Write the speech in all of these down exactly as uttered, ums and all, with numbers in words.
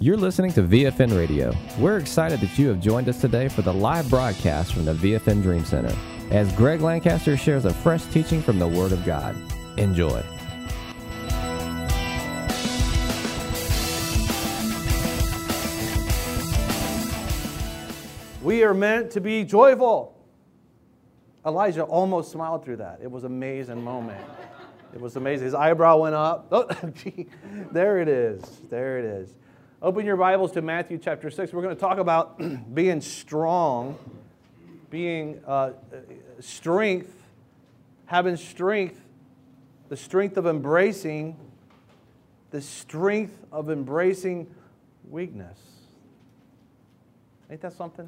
You're listening to V F N Radio. We're excited that you have joined us today for the live broadcast from the V F N Dream Center as Greg Lancaster shares a fresh teaching from the Word of God. Enjoy. We are meant to be joyful. Elijah almost smiled through that. It was an amazing moment. It was amazing. His eyebrow went up. Oh, gee. There it is. There it is. Open your Bibles to Matthew chapter six. We're going to talk about being strong, being uh, strength, having strength, the strength of embracing, the strength of embracing weakness. Ain't that something?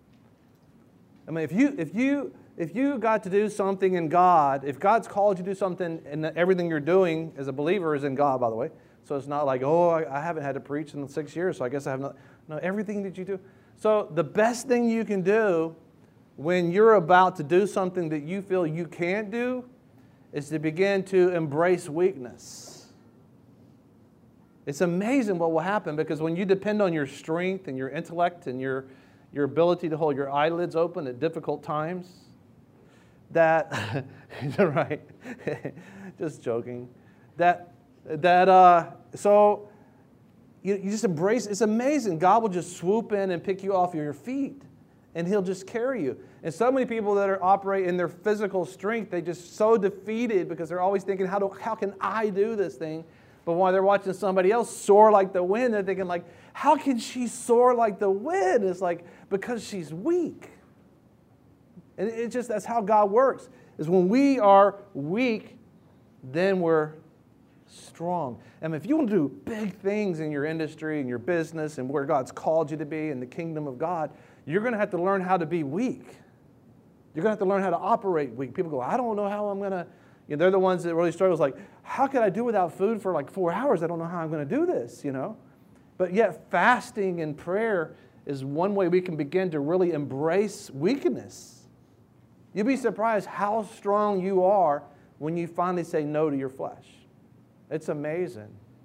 I mean, if you if you if you got to do something in God, if God's called you to do something, and everything you're doing as a believer is in God, by the way. So it's not like, oh, I, I haven't had to preach in six years, so I guess I have not. No, everything that you do. So the best thing you can do when you're about to do something that you feel you can't do is to begin to embrace weakness. It's amazing what will happen, because when you depend on your strength and your intellect and your your ability to hold your eyelids open at difficult times, that, right, just joking, that, that, uh, so you, you just embrace, it's amazing. God will just swoop in and pick you off your feet, and He'll just carry you. And so many people that are operate in their physical strength, they just so defeated because they're always thinking, how do, how can I do this thing? But while they're watching somebody else soar like the wind, they're thinking like, how can she soar like the wind? It's like, because she's weak. And it's just, that's how God works, is when we are weak, then we're strong. And if you want to do big things in your industry and your business and where God's called you to be in the kingdom of God, you're going to have to learn how to be weak. You're going to have to learn how to operate weak. People go, I don't know how I'm going to, you know, they're the ones that really struggle. It's like, how can I do without food for like four hours? I don't know how I'm going to do this, you know. But yet fasting and prayer is one way we can begin to really embrace weakness. You'd be surprised how strong you are when you finally say no to your flesh. It's amazing.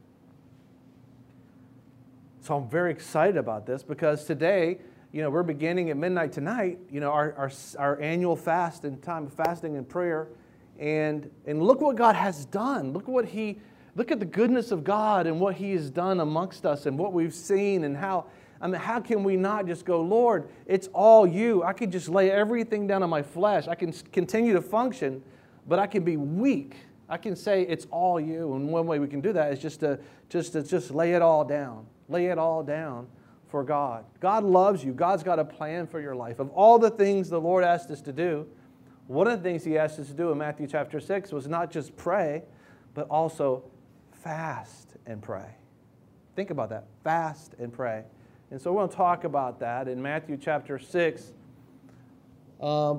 So I'm very excited about this, because today, you know, we're beginning at midnight tonight, you know, our, our, our annual fast and time of fasting and prayer. And, and look what God has done. Look what He, look at the goodness of God and what He has done amongst us and what we've seen, and how, I mean, how can we not just go, Lord, it's all You. I can just lay everything down on my flesh. I can continue to function, but I can be weak. I can say it's all You. And one way we can do that is just to just to just lay it all down. Lay it all down for God. God loves you. God's got a plan for your life. Of all the things the Lord asked us to do, one of the things He asked us to do in Matthew chapter six was not just pray, but also fast and pray. Think about that. Fast and pray. And so we're going to talk about that in Matthew chapter six. Um,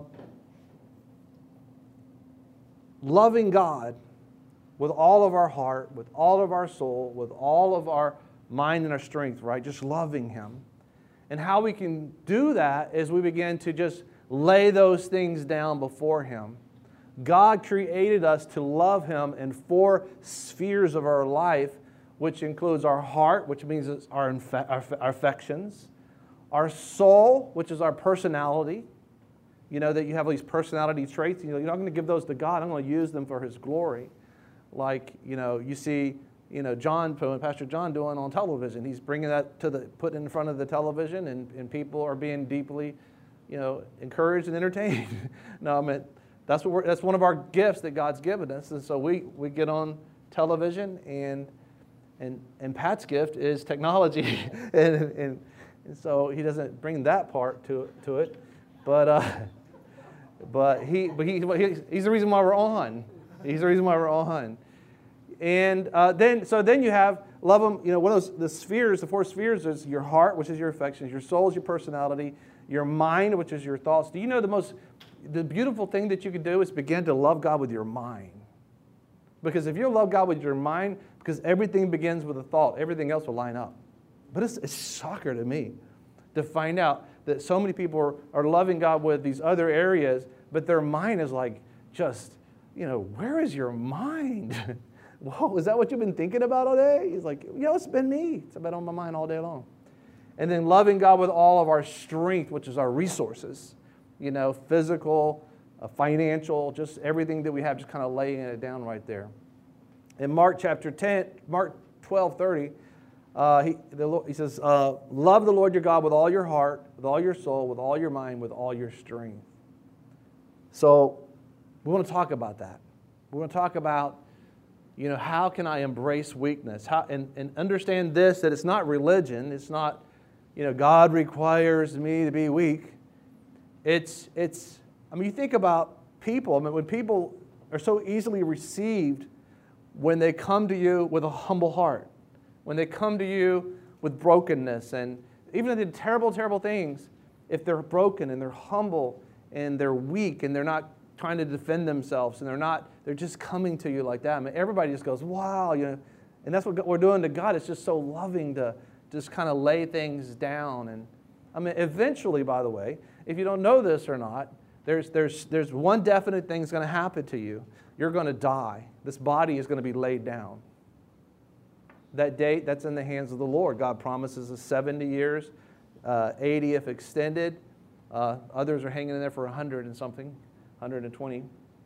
loving God with all of our heart, with all of our soul, with all of our mind and our strength, right? Just loving Him. And how we can do that is we begin to just lay those things down before Him. God created us to love Him in four spheres of our life, which includes our heart, which means it's our, infe- our, our affections, our soul, which is our personality. You know that you have these personality traits, and you're not going to give those to God. I'm going to use them for His glory. Like, you know, you see, you know, John, Pastor John doing on television. He's bringing that to the, put in front of the television, and, and people are being deeply, you know, encouraged and entertained. No, I mean, that's what we're, that's one of our gifts that God's given us. And so we, we get on television, and and and Pat's gift is technology, and, and and so he doesn't bring that part to to it, but uh, but he but he he's the reason why we're on. He's the reason why we're on. And uh, then so then you have love Him. You know, one of those the spheres, the four spheres is your heart, which is your affections, your soul is your personality, your mind, which is your thoughts. Do you know the most the beautiful thing that you can do is begin to love God with your mind? Because if you love God with your mind, because everything begins with a thought, everything else will line up. But it's, it's a shocker to me to find out that so many people are, are loving God with these other areas, but their mind is like just, you know, where is your mind? whoa, is that what you've been thinking about all day? He's like, you know, it's been me. It's been on my mind all day long. And then loving God with all of our strength, which is our resources, you know, physical, uh, financial, just everything that we have, just kind of laying it down right there. In Mark chapter ten, Mark twelve thirty, uh, he, the Lord, he says, uh, love the Lord your God with all your heart, with all your soul, with all your mind, with all your strength. So we want to talk about that. We want to talk about, you know, how can I embrace weakness? How, and, and understand this, that it's not religion. It's not, you know, God requires me to be weak. It's, it's, I mean, you think about people. I mean, when people are so easily received when they come to you with a humble heart, when they come to you with brokenness, and even if they did terrible, terrible things, if they're broken and they're humble and they're weak and they're not trying to defend themselves and they're not, they're just coming to you like that. I mean, everybody just goes, wow, you know, and that's what we're doing to God. It's just so loving to just kind of lay things down. And I mean, eventually, by the way, if you don't know this or not, there's, there's, there's one definite thing that's going to happen to you. You're going to die. This body is going to be laid down. That date, that's in the hands of the Lord. God promises us seventy years, uh, eighty if extended. Uh, others are hanging in there for one hundred and something, one hundred twenty.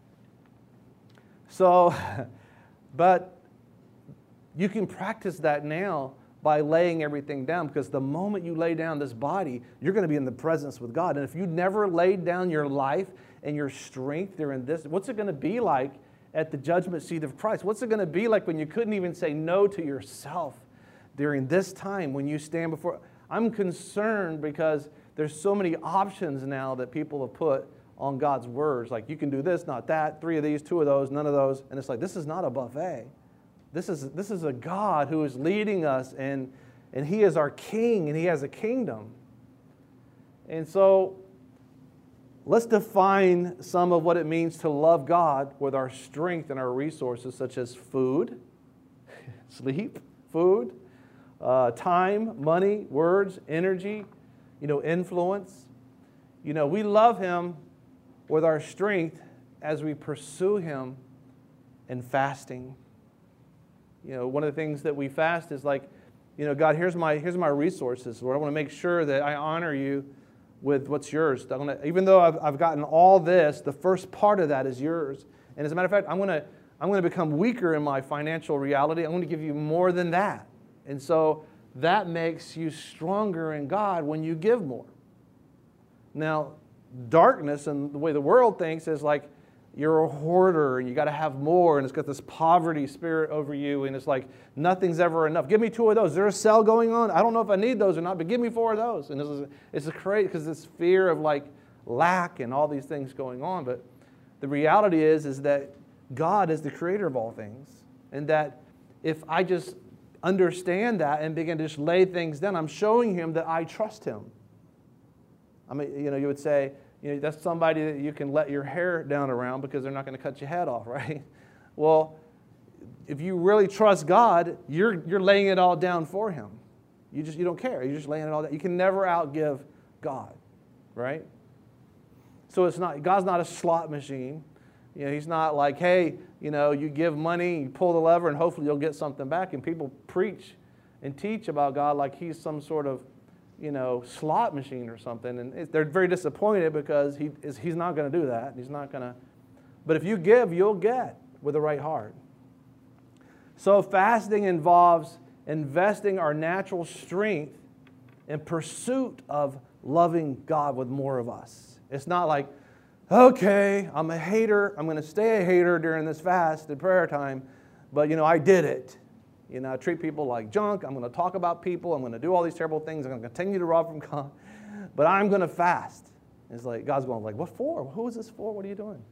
So, but you can practice that now by laying everything down, because the moment you lay down this body, you're going to be in the presence with God. And if you never laid down your life and your strength during this, what's it going to be like at the judgment seat of Christ? What's it going to be like when you couldn't even say no to yourself during this time when you stand before? I'm concerned because there's so many options now that people have put on God's words. Like, you can do this, not that, three of these, two of those, none of those. And it's like, this is not a buffet. This is, this is a God who is leading us, and, and He is our King, and He has a kingdom. And so let's define some of what it means to love God with our strength and our resources, such as food, sleep, food, uh, time, money, words, energy, you know, influence. You know, we love Him with our strength as we pursue Him in fasting. You know, one of the things that we fast is like, you know, God, here's my, here's my resources, Lord. I want to make sure that I honor You with what's yours. I want to, even though I've, I've gotten all this, the first part of that is yours. And as a matter of fact, I'm going to, I'm going to become weaker in my financial reality. I'm going to give You more than that. And so that makes you stronger in God when you give more. Now, darkness and the way the world thinks is like, you're a hoarder and you got to have more, and it's got this poverty spirit over you, and it's like nothing's ever enough. Give me two of those. Is there a sale going on? I don't know if I need those or not, but give me four of those. And this is, it's a crazy, because this fear of like lack and all these things going on. But the reality is, is that God is the creator of all things, and that if I just understand that and begin to just lay things down, I'm showing Him that I trust Him. I mean, you know, you would say, you know, that's somebody that you can let your hair down around because they're not going to cut your head off, right? Well, if you really trust God, you're, you're laying it all down for Him. You just, you don't care. You're just laying it all down. You can never outgive God, right? So it's not, God's not a slot machine. You know, He's not like, hey, you know, you give money, you pull the lever, and hopefully you'll get something back. And people preach and teach about God like He's some sort of, you know, slot machine or something, and they're very disappointed because he is, he's not going to do that. He's not going to. But if you give, you'll get with the right heart. So fasting involves investing our natural strength in pursuit of loving God with more of us. It's not like, okay, I'm a hater. I'm going to stay a hater during this fast and prayer time, but, you know, I did it. You know, I treat people like junk. I'm going to talk about people. I'm going to do all these terrible things. I'm going to continue to rob from God. But I'm going to fast. It's like, God's going like, what for? Who is this for? What are you doing?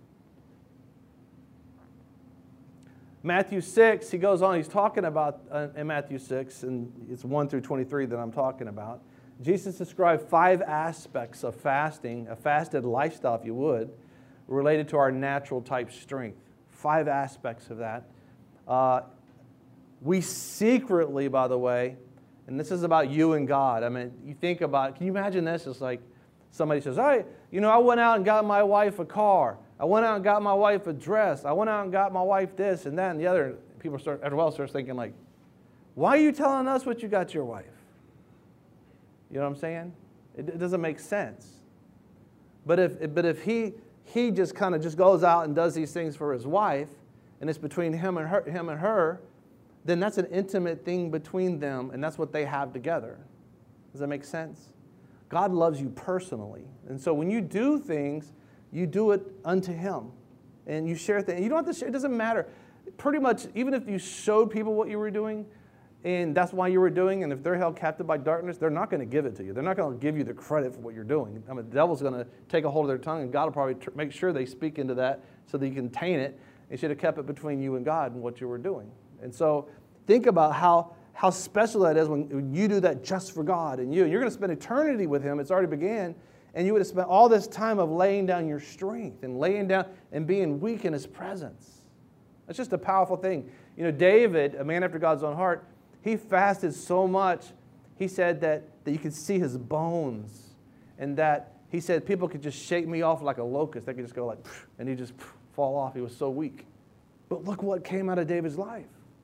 Matthew six, He goes on. He's talking about, uh, in Matthew six, and it's one through twenty-three that I'm talking about. Jesus described five aspects of fasting, a fasted lifestyle, if you would, related to our natural type strength. Five aspects of that. Uh, We secretly, by the way, and this is about you and God. I mean, you think about, can you imagine this? It's like somebody says, hey, you know, I went out and got my wife a car. I went out and got my wife a dress. I went out and got my wife this and that and the other. people start, after a while, starts thinking like, why are you telling us what you got to your wife? You know what I'm saying? It, it doesn't make sense. But if, but if he, he just kind of just goes out and does these things for his wife, and it's between him and her, him and her, then that's an intimate thing between them, and that's what they have together. Does that make sense? God loves you personally. And so when you do things, you do it unto him. And you share things. You don't have to share. It doesn't matter. Pretty much, even if you showed people what you were doing, and that's why you were doing, and if they're held captive by darkness, they're not going to give it to you. They're not going to give you the credit for what you're doing. I mean, the devil's going to take a hold of their tongue, and God will probably tr- make sure they speak into that so that you can taint it. You should have kept it between you and God and what you were doing. And so think about how, how special that is when, when you do that just for God and you. You're going to spend eternity with him. It's already began. And you would have spent all this time of laying down your strength and laying down and being weak in his presence. That's just a powerful thing. You know, David, a man after God's own heart, he fasted so much, he said that, that you could see his bones. And that he said people could just shake me off like a locust. They could just go like, and he'd just fall off. He was so weak. But look what came out of David's life.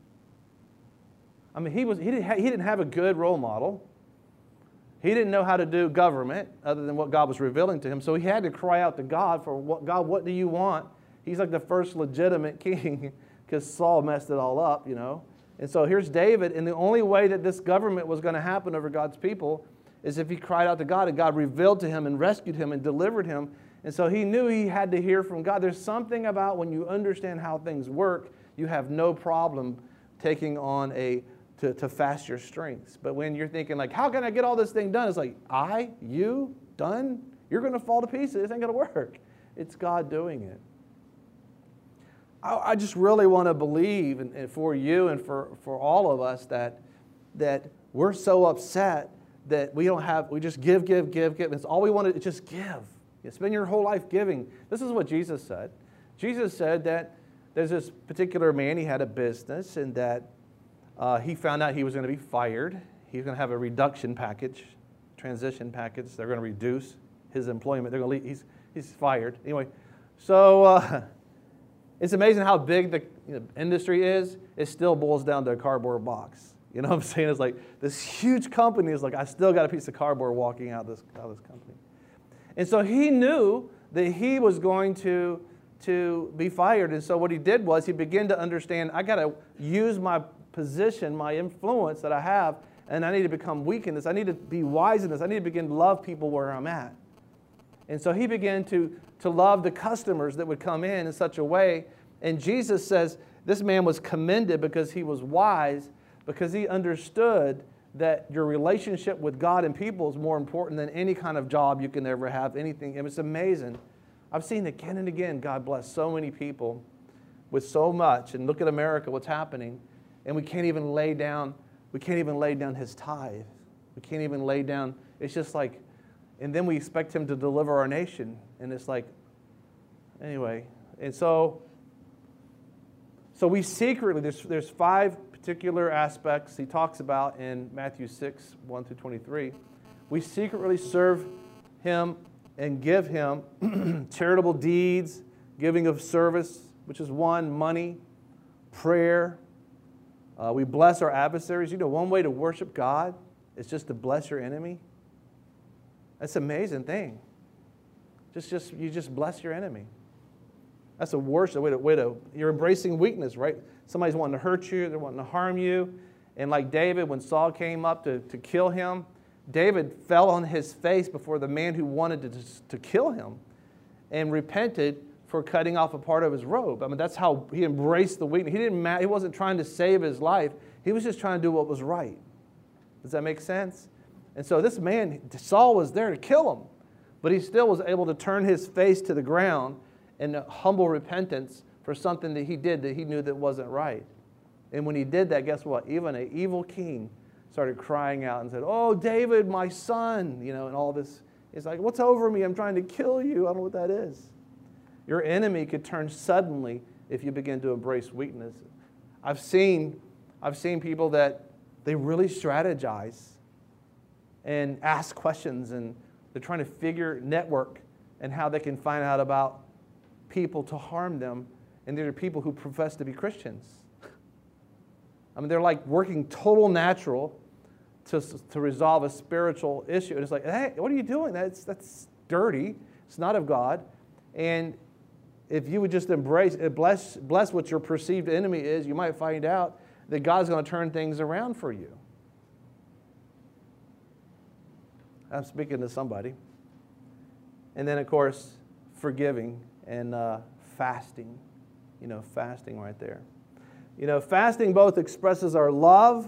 I mean, he, was, he, didn't, ha- he didn't have a good role model. He didn't know how to do government other than what God was revealing to him. So he had to cry out to God for, what, God, what do you want? He's like the first legitimate king because Saul messed it all up, you know. And so here's David, and the only way that this government was going to happen over God's people is if he cried out to God, and God revealed to him and rescued him and delivered him. And so he knew he had to hear from God. There's something about when you understand how things work, you have no problem taking on a To, to fast your strengths. But when you're thinking like, how can I get all this thing done? It's like, I, you, done? You're going to fall to pieces. It ain't going to work. It's God doing it. I, I just really want to believe, and, and for you and for, for all of us, that, that we're so upset that we don't have, we just give, give, give, give. It's all we want to just give. You spend your whole life giving. This is what Jesus said. Jesus said that there's this particular man, he had a business, and that Uh, he found out he was going to be fired. He was going to have a reduction package, transition package. They're going to reduce his employment. They're going to leave. He's, he's fired. Anyway, so uh, it's amazing how big the you know, industry is. It still boils down to a cardboard box. You know what I'm saying? It's like this huge company is like, I still got a piece of cardboard walking out of this, out of this company. And so he knew that he was going to, to be fired. And so what he did was he began to understand, I got to use my position, my influence that I have, and I need to become weak in this. I need to be wise in this. I need to begin to love people where I'm at. And so he began to, to love the customers that would come in in such a way. And Jesus says this man was commended because he was wise, because he understood that your relationship with God and people is more important than any kind of job you can ever have, anything. And it's amazing. I've seen again and again, God bless so many people with so much. And look at America, what's happening. And we can't even lay down, we can't even lay down his tithe. We can't even lay down, it's just like, and then we expect him to deliver our nation. And it's like, anyway. And so, so we secretly, there's, there's five particular aspects he talks about in Matthew six, one through twenty-three. We secretly serve him and give him charitable deeds, giving of service, which is one, money, prayer. Uh, we bless our adversaries. You know, one way to worship God is just to bless your enemy. That's an amazing thing. Just, just you just bless your enemy. That's a worship way to, way to. You're embracing weakness, right? Somebody's wanting to hurt you. They're wanting to harm you. And like David, when Saul came up to, to kill him, David fell on his face before the man who wanted to, to kill him and repented for cutting off a part of his robe. I mean, that's how he embraced the weakness. He didn't matter. He wasn't trying to save his life. He was just trying to do what was right. Does that make sense? And so this man, Saul, was there to kill him, but he still was able to turn his face to the ground in humble repentance for something that he did that he knew that wasn't right. And when he did that, guess what? Even an evil king started crying out and said, "Oh, David, my son," you know, and all this. He's like, "What's over me? I'm trying to kill you." I don't know what that is. Your enemy could turn suddenly if you begin to embrace weakness. I've seen, I've seen people that they really strategize and ask questions, and they're trying to figure network and how they can find out about people to harm them. And there are people who profess to be Christians. I mean, they're like working total natural to, to resolve a spiritual issue. And it's like, hey, what are you doing? That's, that's dirty. It's not of God. And if you would just embrace, bless, bless what your perceived enemy is, you might find out that God's going to turn things around for you. I'm speaking to somebody. And then, of course, forgiving and uh, fasting. You know, fasting right there. You know, fasting both expresses our love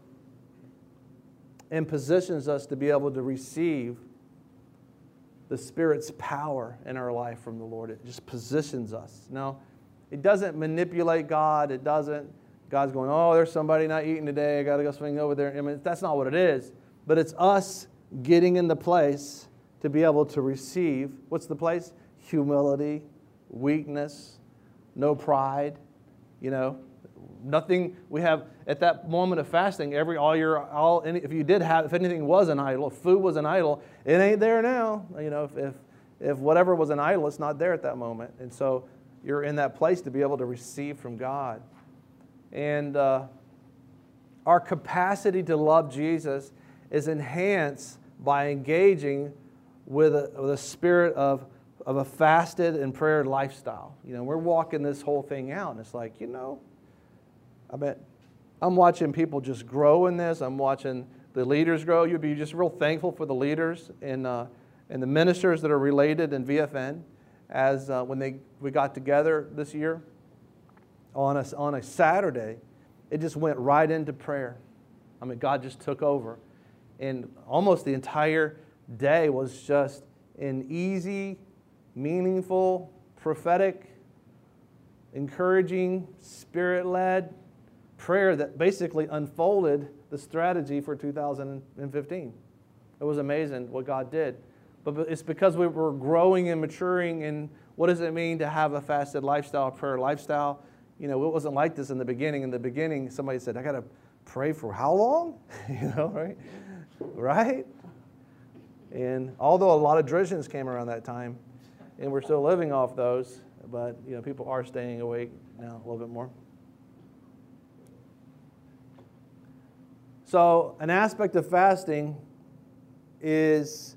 and positions us to be able to receive the Spirit's power in our life from the Lord. It just positions us. Now, it doesn't manipulate God. It doesn't, God's going, oh, there's somebody not eating today. I got to go swing over there. I mean, that's not what it is. But it's us getting in the place to be able to receive. What's the place? Humility, weakness, no pride, you know. Nothing, we have, at that moment of fasting, every, all your, all, any, if you did have, if anything was an idol, if food was an idol, it ain't there now. You know, if, if, if whatever was an idol, it's not there at that moment. And so you're in that place to be able to receive from God. And uh, our capacity to love Jesus is enhanced by engaging with a, with a spirit of, of a fasted and prayer lifestyle. You know, we're walking this whole thing out, and it's like, you know, I bet I'm watching people just grow in this. I'm watching the leaders grow. You'd be just real thankful for the leaders and uh, and the ministers that are related in V F N. As uh, when they we got together this year on a on a Saturday, it just went right into prayer. I mean, God just took over, and almost the entire day was just an easy, meaningful, prophetic, encouraging, Spirit-led prayer that basically unfolded the strategy for two thousand fifteen. It was amazing what God did. But it's because we were growing and maturing in what does it mean to have a fasted lifestyle, a prayer lifestyle. You know, it wasn't like this in the beginning. In the beginning, somebody said, I got to pray for how long? you know, right? Right? And although a lot of traditions came around that time, and we're still living off those, but, you know, people are staying awake now a little bit more. So an aspect of fasting is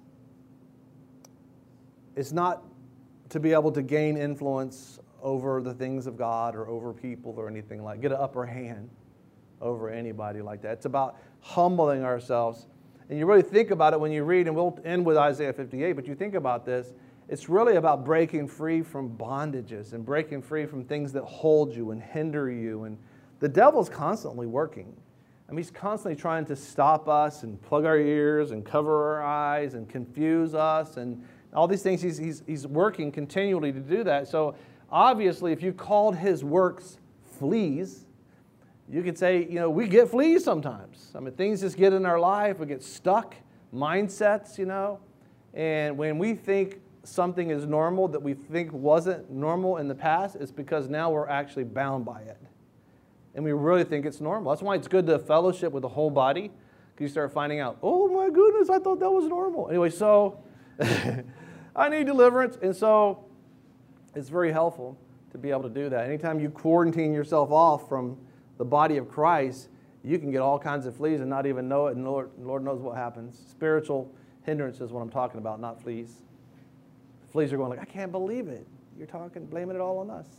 it's not to be able to gain influence over the things of God or over people or anything like, get an upper hand over anybody like that. It's about humbling ourselves. And you really think about it when you read, and we'll end with Isaiah fifty-eight, but you think about this, it's really about breaking free from bondages and breaking free from things that hold you and hinder you. And the devil's constantly working. I mean, he's constantly trying to stop us and plug our ears and cover our eyes and confuse us and all these things. He's, he's, he's working continually to do that. So obviously, if you called his works fleas, you could say, you know, we get fleas sometimes. I mean, things just get in our life. We get stuck, mindsets, you know. And when we think something is normal that we think wasn't normal in the past, it's because now we're actually bound by it. And we really think it's normal. That's why it's good to fellowship with the whole body, because you start finding out, oh my goodness, I thought that was normal. Anyway, so I need deliverance. And so it's very helpful to be able to do that. Anytime you quarantine yourself off from the body of Christ, you can get all kinds of fleas and not even know it, and Lord, Lord knows what happens. Spiritual hindrance is what I'm talking about, not fleas. Fleas are going like, I can't believe it. You're talking, blaming it all on us.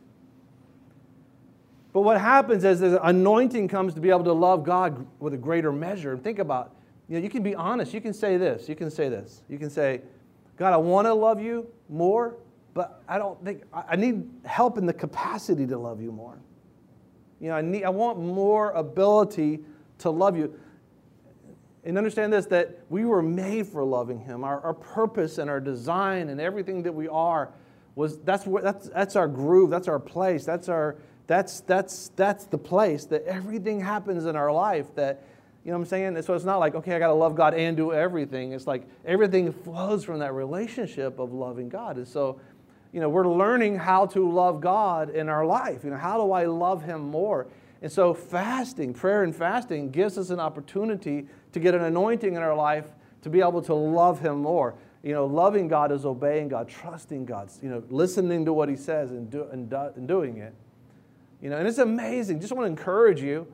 But what happens is the anointing comes to be able to love God with a greater measure. And think about, you know, you can be honest. You can say this. You can say this. You can say, God, I want to love you more, but I don't think, I need help in the capacity to love you more. You know, I need, I want more ability to love you. And understand this, that we were made for loving him. Our, our purpose and our design and everything that we are was, that's where, that's, that's our groove, that's our place, that's our, That's that's that's the place that everything happens in our life that, you know what I'm saying? So it's not like, okay, I got to love God and do everything. It's like everything flows from that relationship of loving God. And so, you know, we're learning how to love God in our life. You know, how do I love him more? And so fasting, prayer and fasting gives us an opportunity to get an anointing in our life to be able to love him more. You know, loving God is obeying God, trusting God, you know, listening to what he says and, do, and, do, and doing it. You know, and it's amazing. Just want to encourage you.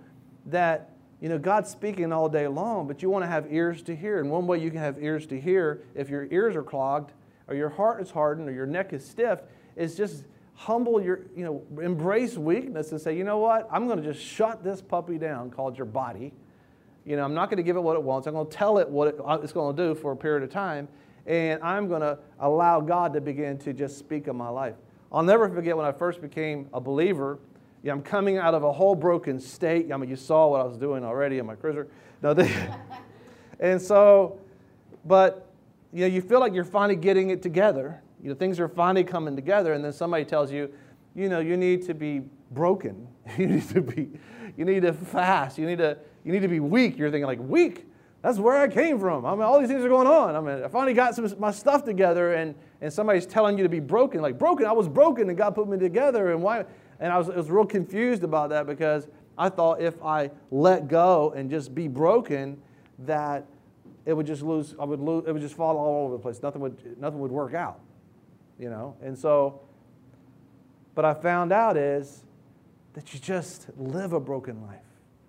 that, you know, God's speaking all day long, but you want to have ears to hear. And one way you can have ears to hear, if your ears are clogged, or your heart is hardened, or your neck is stiff, is just humble your, you know, embrace weakness and say, you know what, I'm going to just shut this puppy down called your body. You know, I'm not going to give it what it wants. I'm going to tell it what it, it's going to do for a period of time. And I'm going to allow God to begin to just speak in my life. I'll never forget when I first became a believer. You know, I'm coming out of a whole broken state. I mean, you saw what I was doing already in my cruiser. No, they, and so, but, you know, you feel like you're finally getting it together. You know, things are finally coming together, and then somebody tells you, you know, you need to be broken. You need to be, you need to fast. You need to, you need to be weak. You're thinking like, weak? That's where I came from. I mean, all these things are going on. I mean, I finally got some my stuff together, and and somebody's telling you to be broken. Like, broken? I was broken, and God put me together, and why? And I was, I was real confused about that because I thought if I let go and just be broken, that it would just lose. I would lose. It would just fall all over the place. Nothing would, nothing would work out. You know, and so, but I found out is that you just live a broken life.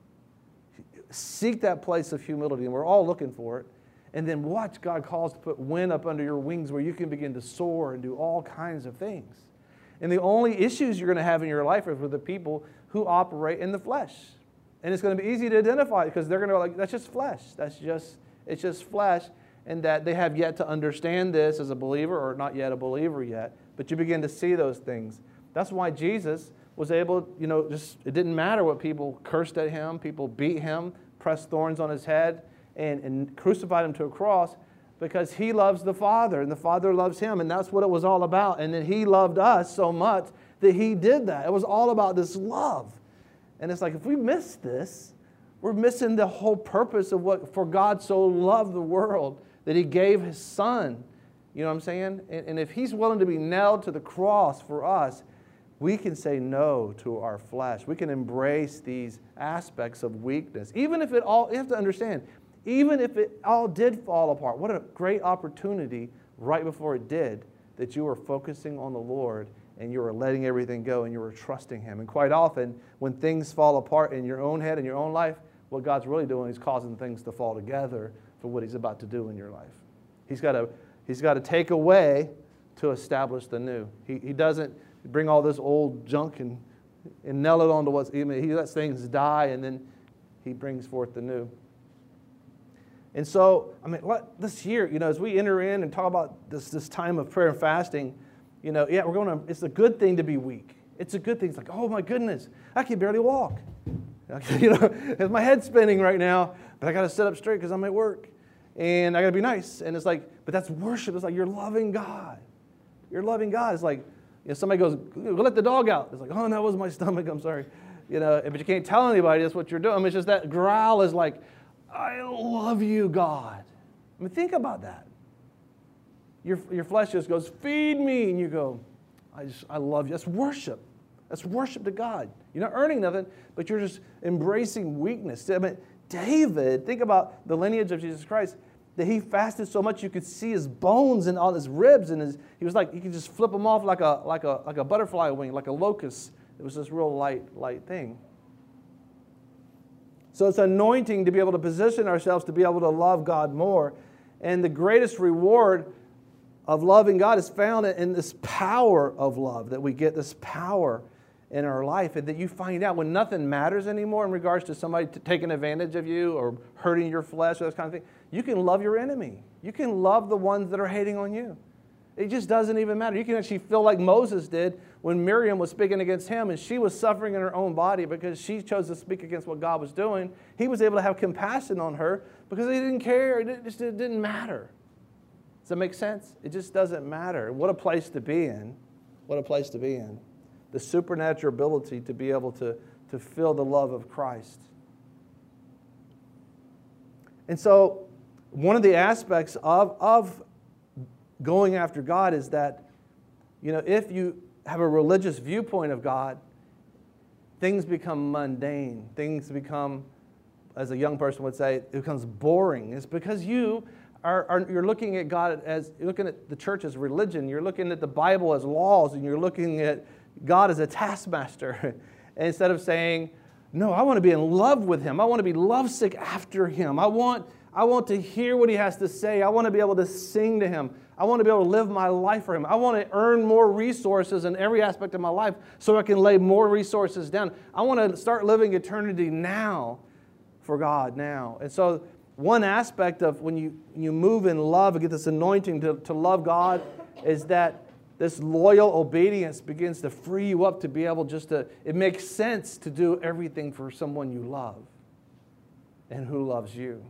Seek that place of humility, and we're all looking for it. And then watch God calls to put wind up under your wings where you can begin to soar and do all kinds of things. And the only issues you're going to have in your life are with the people who operate in the flesh. And it's going to be easy to identify because they're going to go like, that's just flesh. That's just, it's just flesh. And that they have yet to understand this as a believer or not yet a believer yet. But you begin to see those things. That's why Jesus was able, you know, just it didn't matter what people cursed at him, people beat him, pressed thorns on his head, and, and crucified him to a cross because he loves the Father and the Father loves him. And that's what it was all about. And then he loved us so much that he did that. It was all about this love. And it's like if we miss this, we're missing the whole purpose of what, for God so loved the world that he gave his son. You know what I'm saying? And, and if he's willing to be nailed to the cross for us, we can say no to our flesh. We can embrace these aspects of weakness. Even if it all, you have to understand, even if it all did fall apart, what a great opportunity right before it did that you were focusing on the Lord and you were letting everything go and you were trusting him. And quite often, when things fall apart in your own head, in your own life, what God's really doing is causing things to fall together for what he's about to do in your life. He's got to, he's got to take away to establish the new. He, he doesn't bring all this old junk and, and nail it onto what's, he lets things die and then he brings forth the new. And so, I mean, what, this year, you know, as we enter in and talk about this, this time of prayer and fasting, you know, yeah, we're going to, it's a good thing to be weak. It's a good thing. It's like, oh my goodness, I can barely walk. You know, my head's spinning right now, but I got to sit up straight because I'm at work. And I got to be nice. And it's like, but that's worship. It's like you're loving God. You're loving God. It's like, you know, somebody goes, go let the dog out. It's like, oh, that was my stomach. I'm sorry. You know, but you can't tell anybody that's what you're doing. I mean, it's just that growl is like, I love you, God. I mean, think about that. Your, your flesh just goes, feed me. And you go, I just, I love you. That's worship. That's worship to God. You're not earning nothing, but you're just embracing weakness. I mean, David, think about the lineage of Jesus Christ, that he fasted so much you could see his bones and all his ribs, and his, he was like, you could just flip them off like a, like a, like a butterfly wing, like a locust. It was this real light, light thing. So it's anointing to be able to position ourselves to be able to love God more. And the greatest reward of loving God is found in this power of love, that we get this power in our life, and that you find out when nothing matters anymore in regards to somebody t- taking advantage of you or hurting your flesh or those kind of things. You can love your enemy. You can love the ones that are hating on you. It just doesn't even matter. You can actually feel like Moses did when Miriam was speaking against him and she was suffering in her own body because she chose to speak against what God was doing. He was able to have compassion on her because he didn't care. It just it didn't matter. Does that make sense? It just doesn't matter. What a place to be in. What a place to be in. The supernatural ability to be able to, to feel the love of Christ. And so one of the aspects of, of going after God is that, you know, if you have a religious viewpoint of God, things become mundane. Things become, as a young person would say, it becomes boring. It's because you are, are you're looking at God as, you're looking at the church as religion. You're looking at the Bible as laws, and you're looking at God as a taskmaster. And instead of saying, No, I want to be in love with him. I want to be lovesick after him. I want, I want to hear what he has to say. I want to be able to sing to him. I want to be able to live my life for him. I want to earn more resources in every aspect of my life so I can lay more resources down. I want to start living eternity now for God now. And so one aspect of when you, you move in love and get this anointing to, to love God is that this loyal obedience begins to free you up to be able just to, it makes sense to do everything for someone you love and who loves you.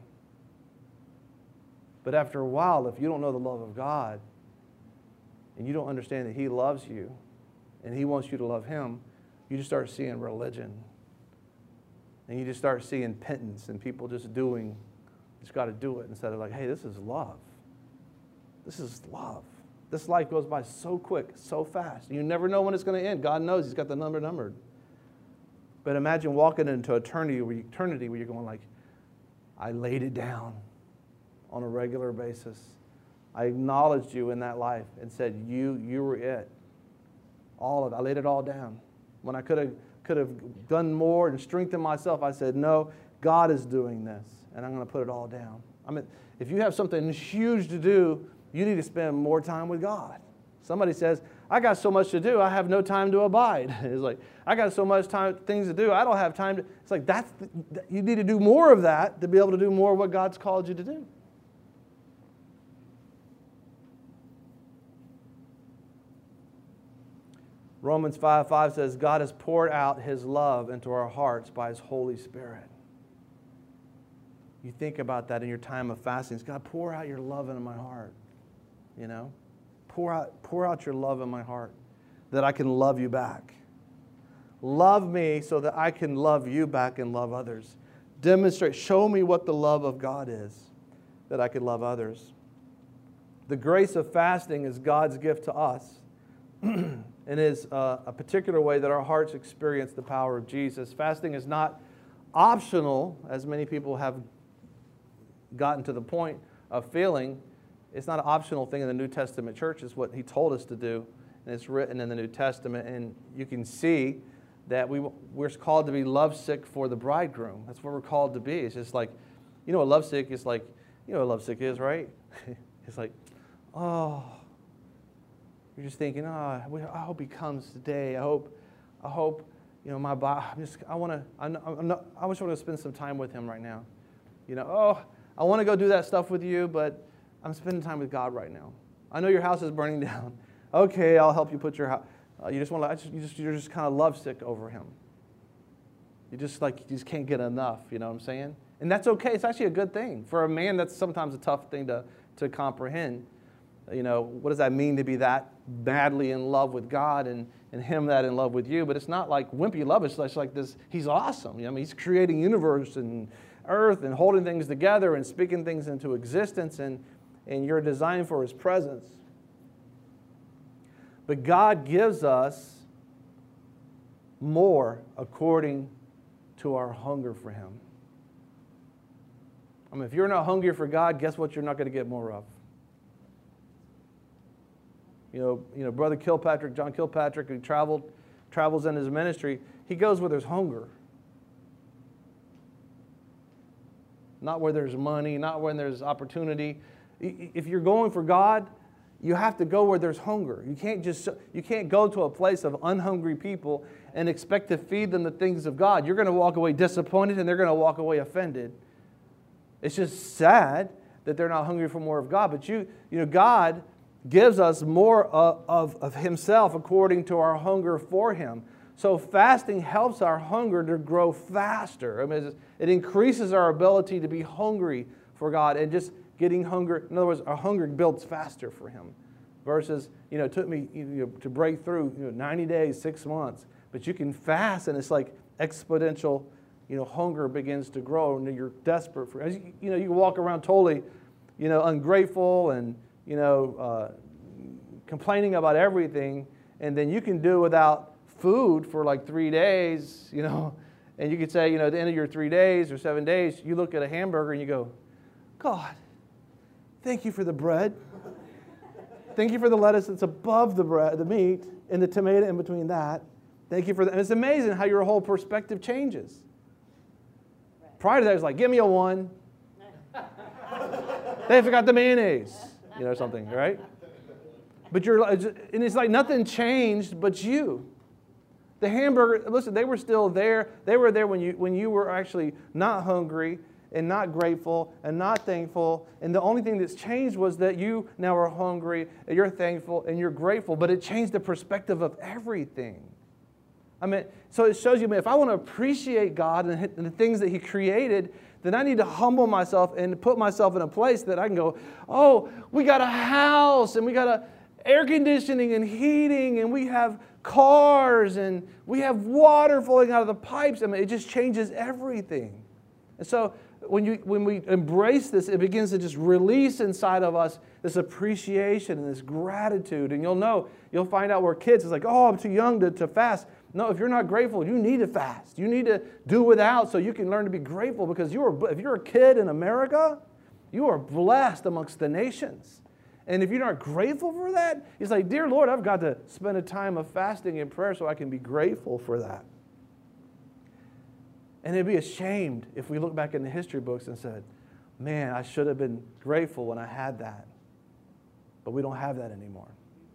But after a while, if you don't know the love of God and you don't understand that he loves you and he wants you to love him, you just start seeing religion. And you just start seeing penance and people just doing, just got to do it instead of like, hey, this is love. This is love. This life goes by so quick, so fast. You never know when it's going to end. God knows he's got the number numbered. But imagine walking into eternity where, eternity where you're going like, I laid it down on a regular basis. I acknowledged you in that life and said, you, you were it. All of it. I laid it all down. When I could have could have done more and strengthened myself, I said, no, God is doing this, and I'm going to put it all down. I mean, if you have something huge to do, you need to spend more time with God. Somebody says, I got so much to do, I have no time to abide. It's like, I got so much time, things to do, I don't have time to. It's like, that's the, you need to do more of that to be able to do more of what God's called you to do. Romans five five says, God has poured out his love into our hearts by his Holy Spirit. You think about that in your time of fasting. God, pour out your love into my heart. You know, pour out, pour out your love in my heart that I can love you back. Love me so that I can love you back and love others. Demonstrate, show me what the love of God is that I can love others. The grace of fasting is God's gift to us. And is uh, a particular way that our hearts experience the power of Jesus. Fasting is not optional, as many people have gotten to the point of feeling. It's not an optional thing in the New Testament church. It's what he told us to do, and it's written in the New Testament. And you can see that we, we're called to be lovesick for the bridegroom. That's what we're called to be. It's just like, you know what lovesick is like, you know what lovesick is, right? It's like, oh, you're just thinking, oh, I hope he comes today. I hope, I hope, you know, my body. I'm just, I want to. I'm, I'm not, I wish I would spend some time with him right now. You know, oh, I want to go do that stuff with you, but I'm spending time with God right now. I know your house is burning down. Okay, I'll help you put your house. Uh, you just want to. You just, you're just kind of lovesick over him. You just like you just can't get enough. You know what I'm saying? And that's okay. It's actually a good thing for a man. That's sometimes a tough thing to to comprehend. You know, what does that mean to be that madly in love with God and, and him that in love with you? But it's not like wimpy love. It's just like this, he's awesome. You know, I mean, he's creating universe and earth and holding things together and speaking things into existence, and, and you're designed for his presence. But God gives us more according to our hunger for him. I mean, if you're not hungry for God, guess what you're not going to get more of? You know, you know, Brother Kilpatrick, John Kilpatrick, who traveled, travels in his ministry, he goes where there's hunger. Not where there's money, not when there's opportunity. If you're going for God, you have to go where there's hunger. You can't just, you can't go to a place of unhungry people and expect to feed them the things of God. You're going to walk away disappointed and they're going to walk away offended. It's just sad that they're not hungry for more of God. But you, you know, God gives us more of, of, of himself according to our hunger for him. So fasting helps our hunger to grow faster. I mean, it increases our ability to be hungry for God, and just getting hunger. In other words, our hunger builds faster for him. Versus, you know, it took me you know, to break through you know, ninety days, six months. But you can fast, and it's like exponential. You know, hunger begins to grow, and you're desperate for. You, you know, you walk around totally, you know, ungrateful and. you know, uh, complaining about everything, and then you can do without food for like three days, you know, and you could say, you know, at the end of your three days or seven days, you look at a hamburger and you go, God, thank you for the bread. Thank you for the lettuce that's above the bread, the meat, and the tomato in between that. Thank you for that. And it's amazing how your whole perspective changes. Prior to that, it was like, give me a one. They forgot the mayonnaise, you know, something, right? But you're, and it's like nothing changed but you. The hamburger, listen, they were still there. They were there when you when you were actually not hungry and not grateful and not thankful. And the only thing that's changed was that you now are hungry and you're thankful and you're grateful. But it changed the perspective of everything. I mean, so it shows you, man, if I want to appreciate God and the things that He created, then I need to humble myself and put myself in a place that I can go, oh, we got a house and we got a air conditioning and heating and we have cars and we have water flowing out of the pipes. I mean, it just changes everything. And so when you when we embrace this, it begins to just release inside of us this appreciation and this gratitude. And you'll know, you'll find out where kids, it's like, oh, I'm too young to, to fast. No, if you're not grateful, you need to fast. You need to do without so you can learn to be grateful, because you are, if you're a kid in America, you are blessed amongst the nations. And if you're not grateful for that, it's like, dear Lord, I've got to spend a time of fasting and prayer so I can be grateful for that. And it'd be ashamed if we look back in the history books and said, man, I should have been grateful when I had that. But we don't have that anymore.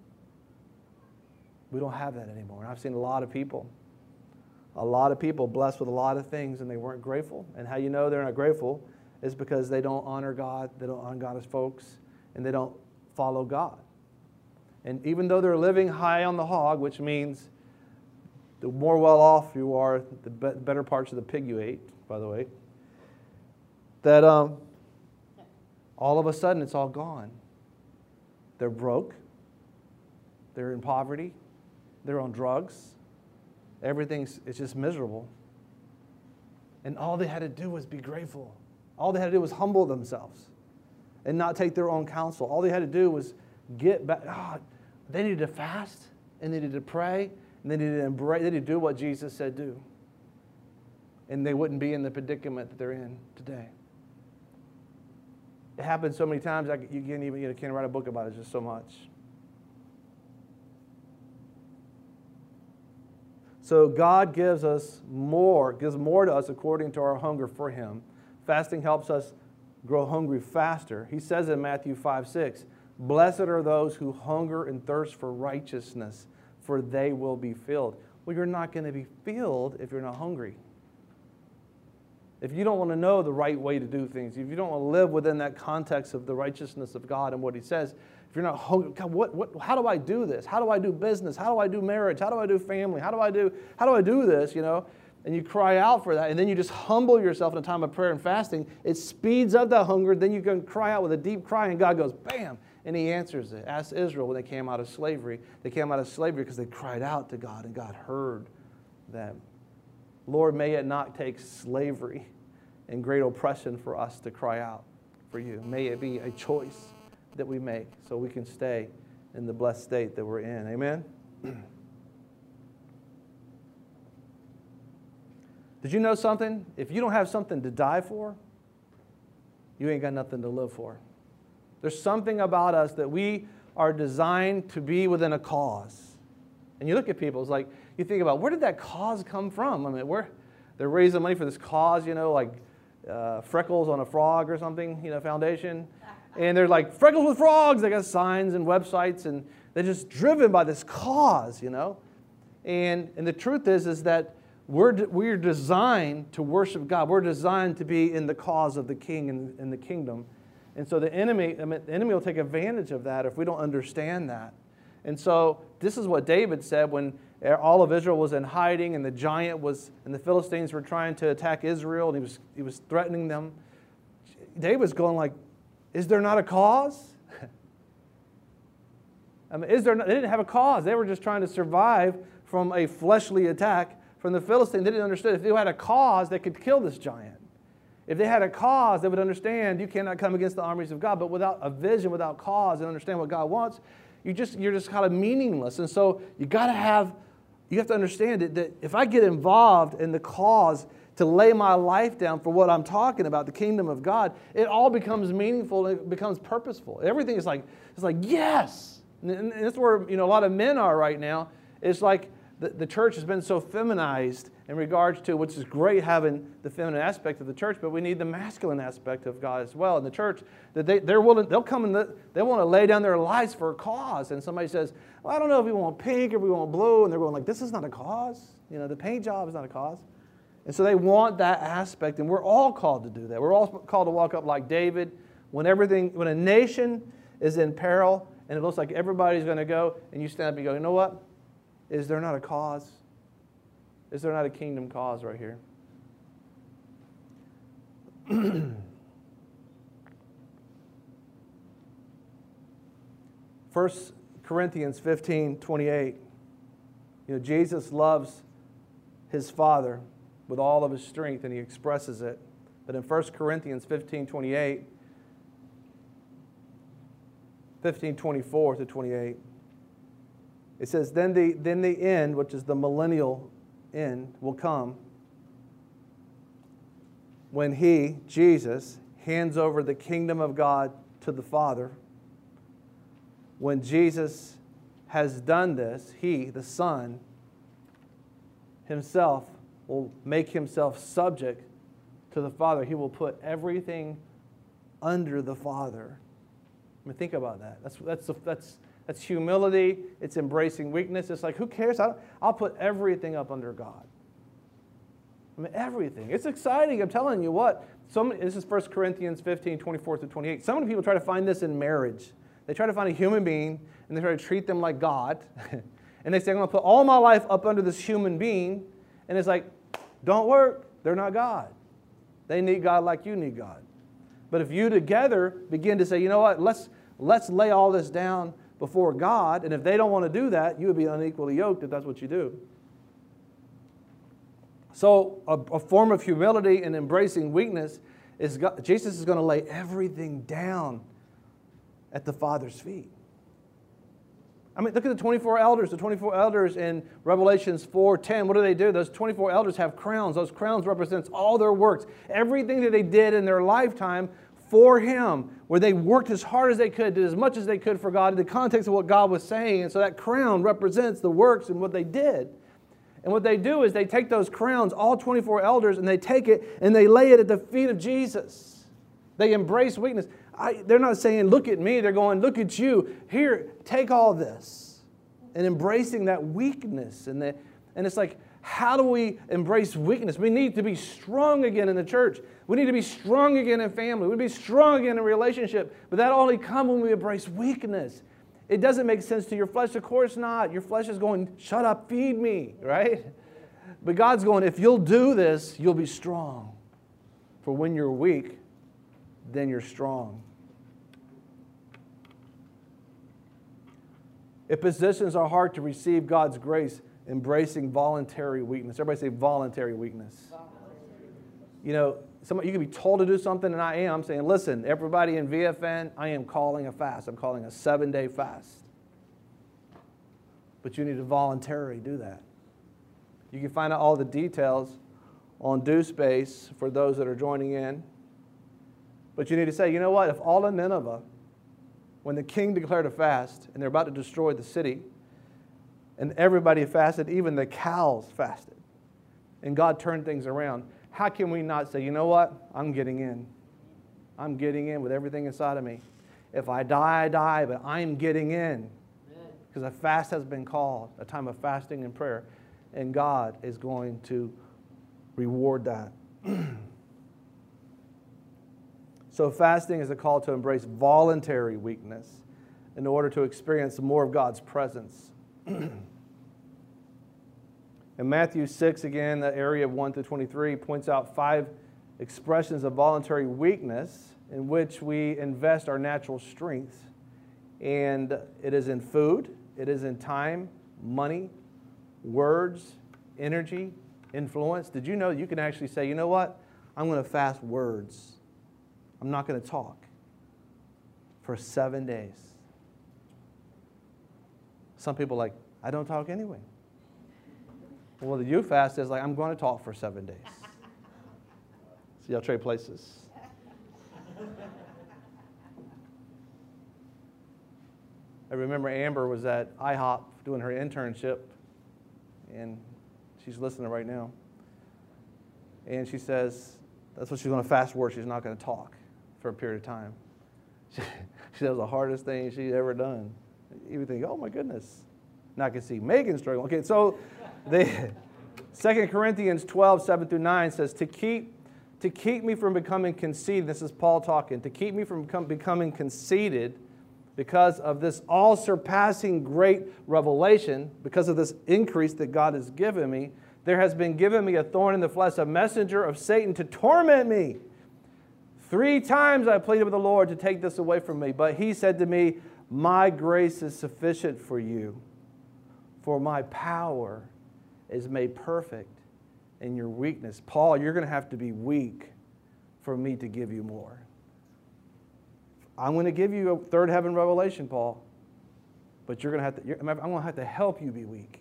We don't have that anymore. And I've seen a lot of people, a lot of people blessed with a lot of things, and they weren't grateful. And how you know they're not grateful is because they don't honor God, they don't honor God as folks, and they don't follow God. And even though they're living high on the hog, which means the more well off you are, the better parts of the pig you ate, by the way, that um, all of a sudden it's all gone. They're broke. They're in poverty. They're on drugs. Everything's it's just miserable. And all they had to do was be grateful. All they had to do was humble themselves and not take their own counsel. All they had to do was get back. Oh, they needed to fast, and they needed to pray, and they needed to embrace, they needed to do what Jesus said do. And they wouldn't be in the predicament that they're in today. It happens so many times, I, you can't even you can't write a book about it, just so much. So God gives us more, gives more to us according to our hunger for Him. Fasting helps us grow hungry faster. He says in Matthew five six, blessed are those who hunger and thirst for righteousness, for they will be filled. Well, you're not going to be filled if you're not hungry. If you don't want to know the right way to do things, if you don't want to live within that context of the righteousness of God and what He says, if you're not hungry, God, what, what, how do I do this? How do I do business? How do I do marriage? How do I do family? How do I do, how do I do this, you know? And you cry out for that, and then you just humble yourself in a time of prayer and fasting. It speeds up that hunger. Then you can cry out with a deep cry, and God goes, bam, and He answers it. Ask Israel when they came out of slavery. They came out of slavery because they cried out to God, and God heard them. Lord, may it not take slavery and great oppression for us to cry out for You. May it be a choice that we make so we can stay in the blessed state that we're in. Amen? Did you know something? If you don't have something to die for, you ain't got nothing to live for. There's something about us that we are designed to be within a cause. And you look at people, it's like, you think about, where did that cause come from? I mean, where they're raising money for this cause, you know, like uh, Freckles on a Frog or something, you know, foundation. And they're like, Freckles with Frogs. They got signs and websites, and they're just driven by this cause, you know. And, and the truth is, is that We're, we're designed to worship God. We're designed to be in the cause of the King and, and the kingdom. And so the enemy, I mean, the enemy will take advantage of that if we don't understand that. And so this is what David said when all of Israel was in hiding and the giant was, and the Philistines were trying to attack Israel, and he was, he was threatening them. David was going like, is there not a cause? I mean, is there not, they didn't have a cause. They were just trying to survive from a fleshly attack from the Philistines. They didn't understand. If they had a cause, they could kill this giant. If they had a cause, they would understand you cannot come against the armies of God. But without a vision, without cause, and understand what God wants, you just, you're just kind of meaningless. And so you got to have, you have to understand it, that if I get involved in the cause to lay my life down for what I'm talking about, the kingdom of God, it all becomes meaningful. It becomes purposeful. Everything is like, it's like, yes. And that's where, you know, a lot of men are right now. It's like, the, the church has been so feminized in regards to, which is great having the feminine aspect of the church, but we need the masculine aspect of God as well. In the church, that they, they're willing, they'll come and they want to lay down their lives for a cause. And somebody says, well, I don't know if we want pink or we want blue. And they're going like, this is not a cause. You know, the paint job is not a cause. And so they want that aspect, and we're all called to do that. We're all called to walk up like David. When everything, when a nation is in peril and it looks like everybody's going to go, and you stand up and go, you know what? Is there not a cause? Is there not a kingdom cause right here? First Corinthians fifteen twenty-eight. You know, Jesus loves his Father with all of his strength, and he expresses it. But in First Corinthians fifteen twenty-eight, fifteen twenty-four to twenty-eight, it says, then the, then the end, which is the millennial end, will come when he, Jesus, hands over the kingdom of God to the Father. When Jesus has done this, he, the Son, himself will make himself subject to the Father. He will put everything under the Father. I mean, think about that. That's, that's, that's, that's humility. It's embracing weakness. It's like, who cares? I'll, I'll put everything up under God. I mean, everything. It's exciting. I'm telling you what. So many, this is First Corinthians fifteen, twenty-four through twenty-eight. So many people try to find this in marriage. They try to find a human being, and they try to treat them like God. And they say, I'm going to put all my life up under this human being. And it's like, don't work. They're not God. They need God like you need God. But if you together begin to say, you know what, let's, let's lay all this down before God, and if they don't want to do that, you would be unequally yoked if that's what you do. So a, a form of humility and embracing weakness is God, Jesus is going to lay everything down at the Father's feet. I mean, look at the twenty-four elders. The twenty-four elders in Revelations four ten, what do they do? Those twenty-four elders have crowns. Those crowns represents all their works. Everything that they did in their lifetime for Him, where they worked as hard as they could, did as much as they could for God in the context of what God was saying. And so that crown represents the works and what they did. And what they do is they take those crowns, all twenty-four elders, and they take it and they lay it at the feet of Jesus. They embrace weakness. I, they're not saying, look at me. They're going, look at you. Here, take all this. And embracing that weakness. And, the, and it's like, how do we embrace weakness? We need to be strong again in the church. We need to be strong again in family. We need to be strong again in relationship. But that only comes when we embrace weakness. It doesn't make sense to your flesh. Of course not. Your flesh is going, shut up, feed me, right? But God's going, if you'll do this, you'll be strong. For when you're weak, then you're strong. It positions our heart to receive God's grace, embracing voluntary weakness. Everybody say voluntary weakness. You know, some, you can be told to do something, and I am saying, listen, everybody in V F N, I am calling a fast. I'm calling a seven-day fast. But you need to voluntarily do that. You can find out all the details on DoSpace for those that are joining in. But you need to say, you know what, if all of Nineveh, when the king declared a fast, and they're about to destroy the city, and everybody fasted, even the cows fasted, and God turned things around, how can we not say, you know what, I'm getting in. I'm getting in with everything inside of me. If I die, I die, but I'm getting in. Because a fast has been called, a time of fasting and prayer, and God is going to reward that. So fasting is a call to embrace voluntary weakness in order to experience more of God's presence. In Matthew six, again, the area of one through twenty-three, points out five expressions of voluntary weakness in which we invest our natural strength. And it is in food, it is in time, money, words, energy, influence. Did you know you can actually say, you know what? I'm going to fast words. I'm not going to talk for seven days. Some people are like, I don't talk anyway. Well, the you fast is like, I'm going to talk for seven days. So y'all trade places. I remember Amber was at I hop doing her internship, and she's listening right now. And she says, that's what she's going to fast forward. She's not going to talk for a period of time. She, she does the hardest thing she's ever done. You would think, oh my goodness. Now I can see Megan struggling. Okay, so they, Second Corinthians twelve, seven through nine says, to keep, to keep me from becoming conceited, this is Paul talking, to keep me from become, becoming conceited because of this all-surpassing great revelation, because of this increase that God has given me, there has been given me a thorn in the flesh, a messenger of Satan to torment me. Three times I pleaded with the Lord to take this away from me, but he said to me, my grace is sufficient for you, for my power is made perfect in your weakness. Paul, you're going to have to be weak for me to give you more. I'm going to give you a third heaven revelation, Paul, but you're going to have to, you're, I'm going to have to help you be weak.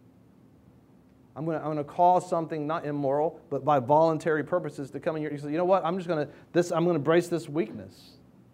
I'm going to, I'm going to cause something not immoral, but by voluntary purposes to come in here. You say, you know what? I'm just going to this. I'm going to embrace this weakness.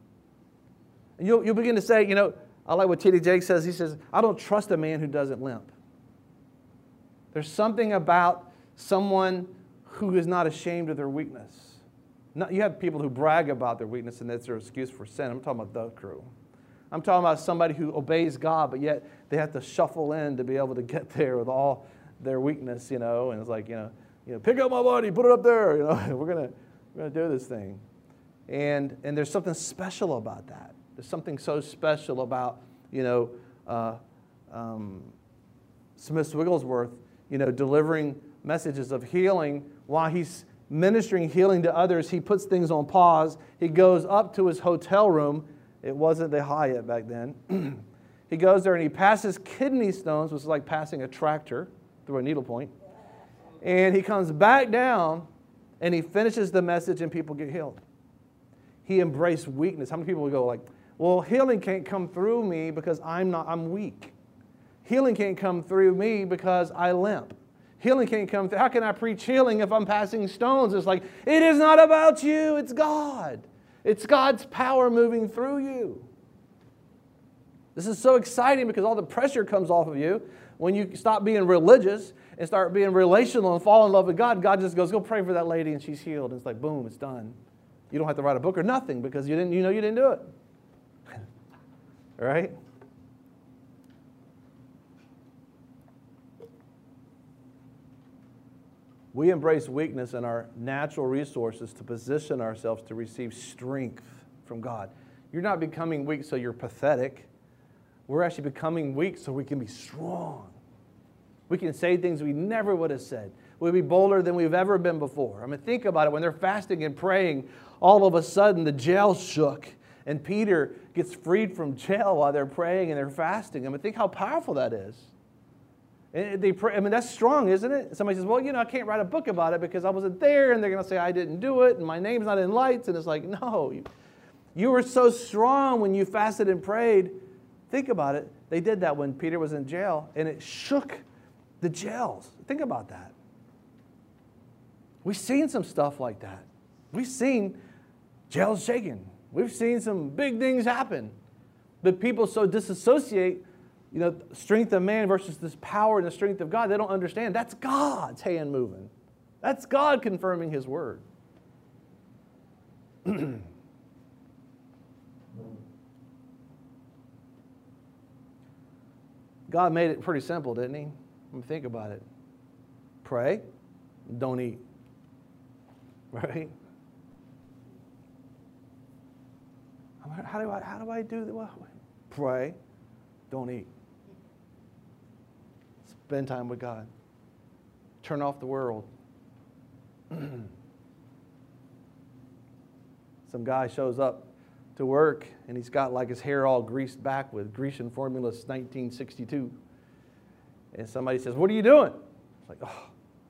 And you'll you'll begin to say, you know, I like what T D Jake says. He says, I don't trust a man who doesn't limp. There's something about someone who is not ashamed of their weakness. Not, you have people who brag about their weakness and that's their excuse for sin. I'm talking about the crew. I'm talking about somebody who obeys God, but yet they have to shuffle in to be able to get there with all their weakness, you know, and it's like, you know, you know, pick up my body, put it up there, you know, we're gonna we're gonna do this thing, and and there's something special about that. There's something so special about, you know, uh, um, Smith Wigglesworth, you know, delivering messages of healing while he's ministering healing to others. He puts things on pause. He goes up to his hotel room. It wasn't the Hyatt back then. He goes there and he passes kidney stones, which is like passing a tractor through a needlepoint. And he comes back down and he finishes the message and people get healed. He embraced weakness. How many people would go like, well, healing can't come through me because I'm not, I'm weak. Healing can't come through me because I limp. Healing can't come through. How can I preach healing if I'm passing stones? It's like, it is not about you, it's God. It's God's power moving through you. This is so exciting because all the pressure comes off of you. When you stop being religious and start being relational and fall in love with God, God just goes, go pray for that lady and she's healed. And it's like, boom, it's done. You don't have to write a book or nothing because you didn't, you know you didn't do it. Right? We embrace weakness in our natural resources to position ourselves to receive strength from God. You're not becoming weak so you're pathetic. We're actually becoming weak so we can be strong. We can say things we never would have said. We'll be bolder than we've ever been before. I mean, think about it. When they're fasting and praying, all of a sudden the jail shook and Peter gets freed from jail while they're praying and they're fasting. I mean, think how powerful that is. And they pray, I mean, that's strong, isn't it? Somebody says, well, you know, I can't write a book about it because I wasn't there, and they're going to say I didn't do it, and my name's not in lights. And it's like, no, you, you were so strong when you fasted and prayed. Think about it. They did that when Peter was in jail, and it shook the jails. Think about that. We've seen some stuff like that. We've seen jails shaken. We've seen some big things happen. But people so disassociate, you know, strength of man versus this power and the strength of God. They don't understand. That's God's hand moving. That's God confirming His word. God made it pretty simple, didn't He? I mean, think about it. Pray, don't eat. Right? How do I, how do I do that? Well, pray, don't eat. Spend time with God. Turn off the world. Some guy shows up to work and he's got like his hair all greased back with Grecian Formula nineteen sixty-two. And somebody says, what are you doing? It's like, oh,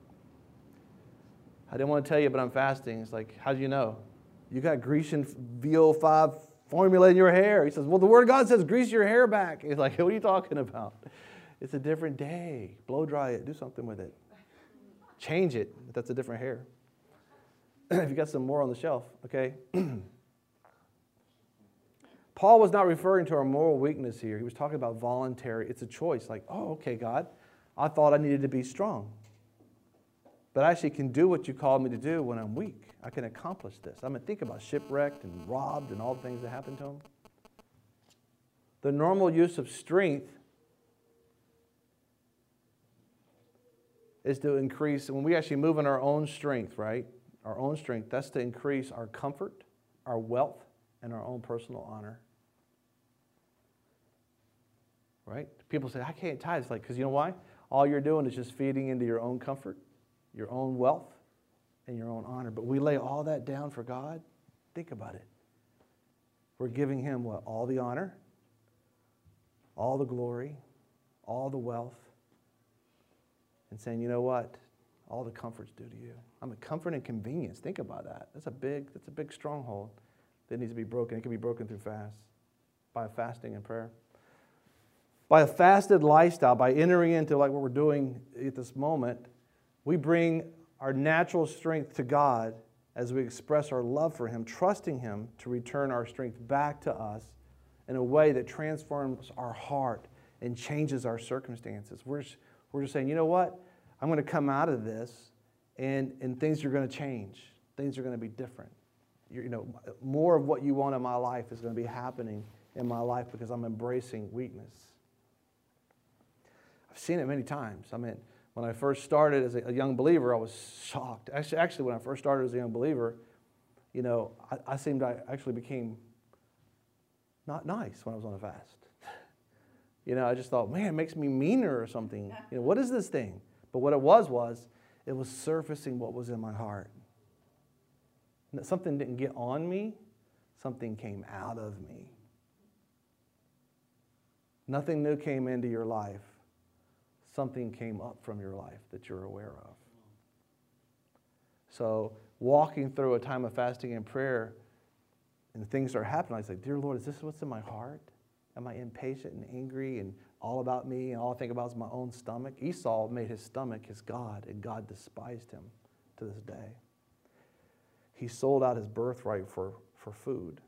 I didn't want to tell you, but I'm fasting. It's like, how do you know? You got Grecian V O five formula in your hair. He says, well, the Word of God says grease your hair back. He's like, what are you talking about? It's a different day. Blow dry it. Do something with it. Change it if that's a different hair. If you got some more on the shelf, okay? Paul was not referring to our moral weakness here. He was talking about voluntary. It's a choice. Like, oh, okay, God, I thought I needed to be strong. But I actually can do what you called me to do when I'm weak. I can accomplish this. I mean, think about shipwrecked and robbed and all the things that happened to him. The normal use of strength is to increase, when we actually move in our own strength, right? Our own strength, that's to increase our comfort, our wealth, and our own personal honor. Right? People say, I can't tithe. It's like, because you know why? All you're doing is just feeding into your own comfort, your own wealth, and your own honor. But we lay all that down for God. Think about it. We're giving Him what? All the honor, all the glory, all the wealth, and saying, you know what? All the comfort's due to you. I'm a comfort and convenience. Think about that. That's a big, that's a big stronghold that needs to be broken. It can be broken through fast, by fasting and prayer. By a fasted lifestyle, by entering into like what we're doing at this moment, we bring our natural strength to God as we express our love for Him, trusting Him to return our strength back to us in a way that transforms our heart and changes our circumstances. We're just, we're just saying, you know what? I'm going to come out of this, and, and things are going to change. Things are going to be different. You, you know, more of what you want in my life is going to be happening in my life because I'm embracing weakness. I've seen it many times. I mean, when I first started as a young believer, I was shocked. Actually, actually when I first started as a young believer, you know, I, I seemed I actually became not nice when I was on a fast. You know, I just thought, man, it makes me meaner or something. You know, what is this thing? But what it was was, it was surfacing what was in my heart. Something didn't get on me. Something came out of me. Nothing new came into your life. Something came up from your life that you're aware of. So walking through a time of fasting and prayer, and things are happening, I was like, dear Lord, is this what's in my heart? Am I impatient and angry and all about me, and all I think about is my own stomach? Esau made his stomach his God, and God despised him to this day. He sold out his birthright for, for food.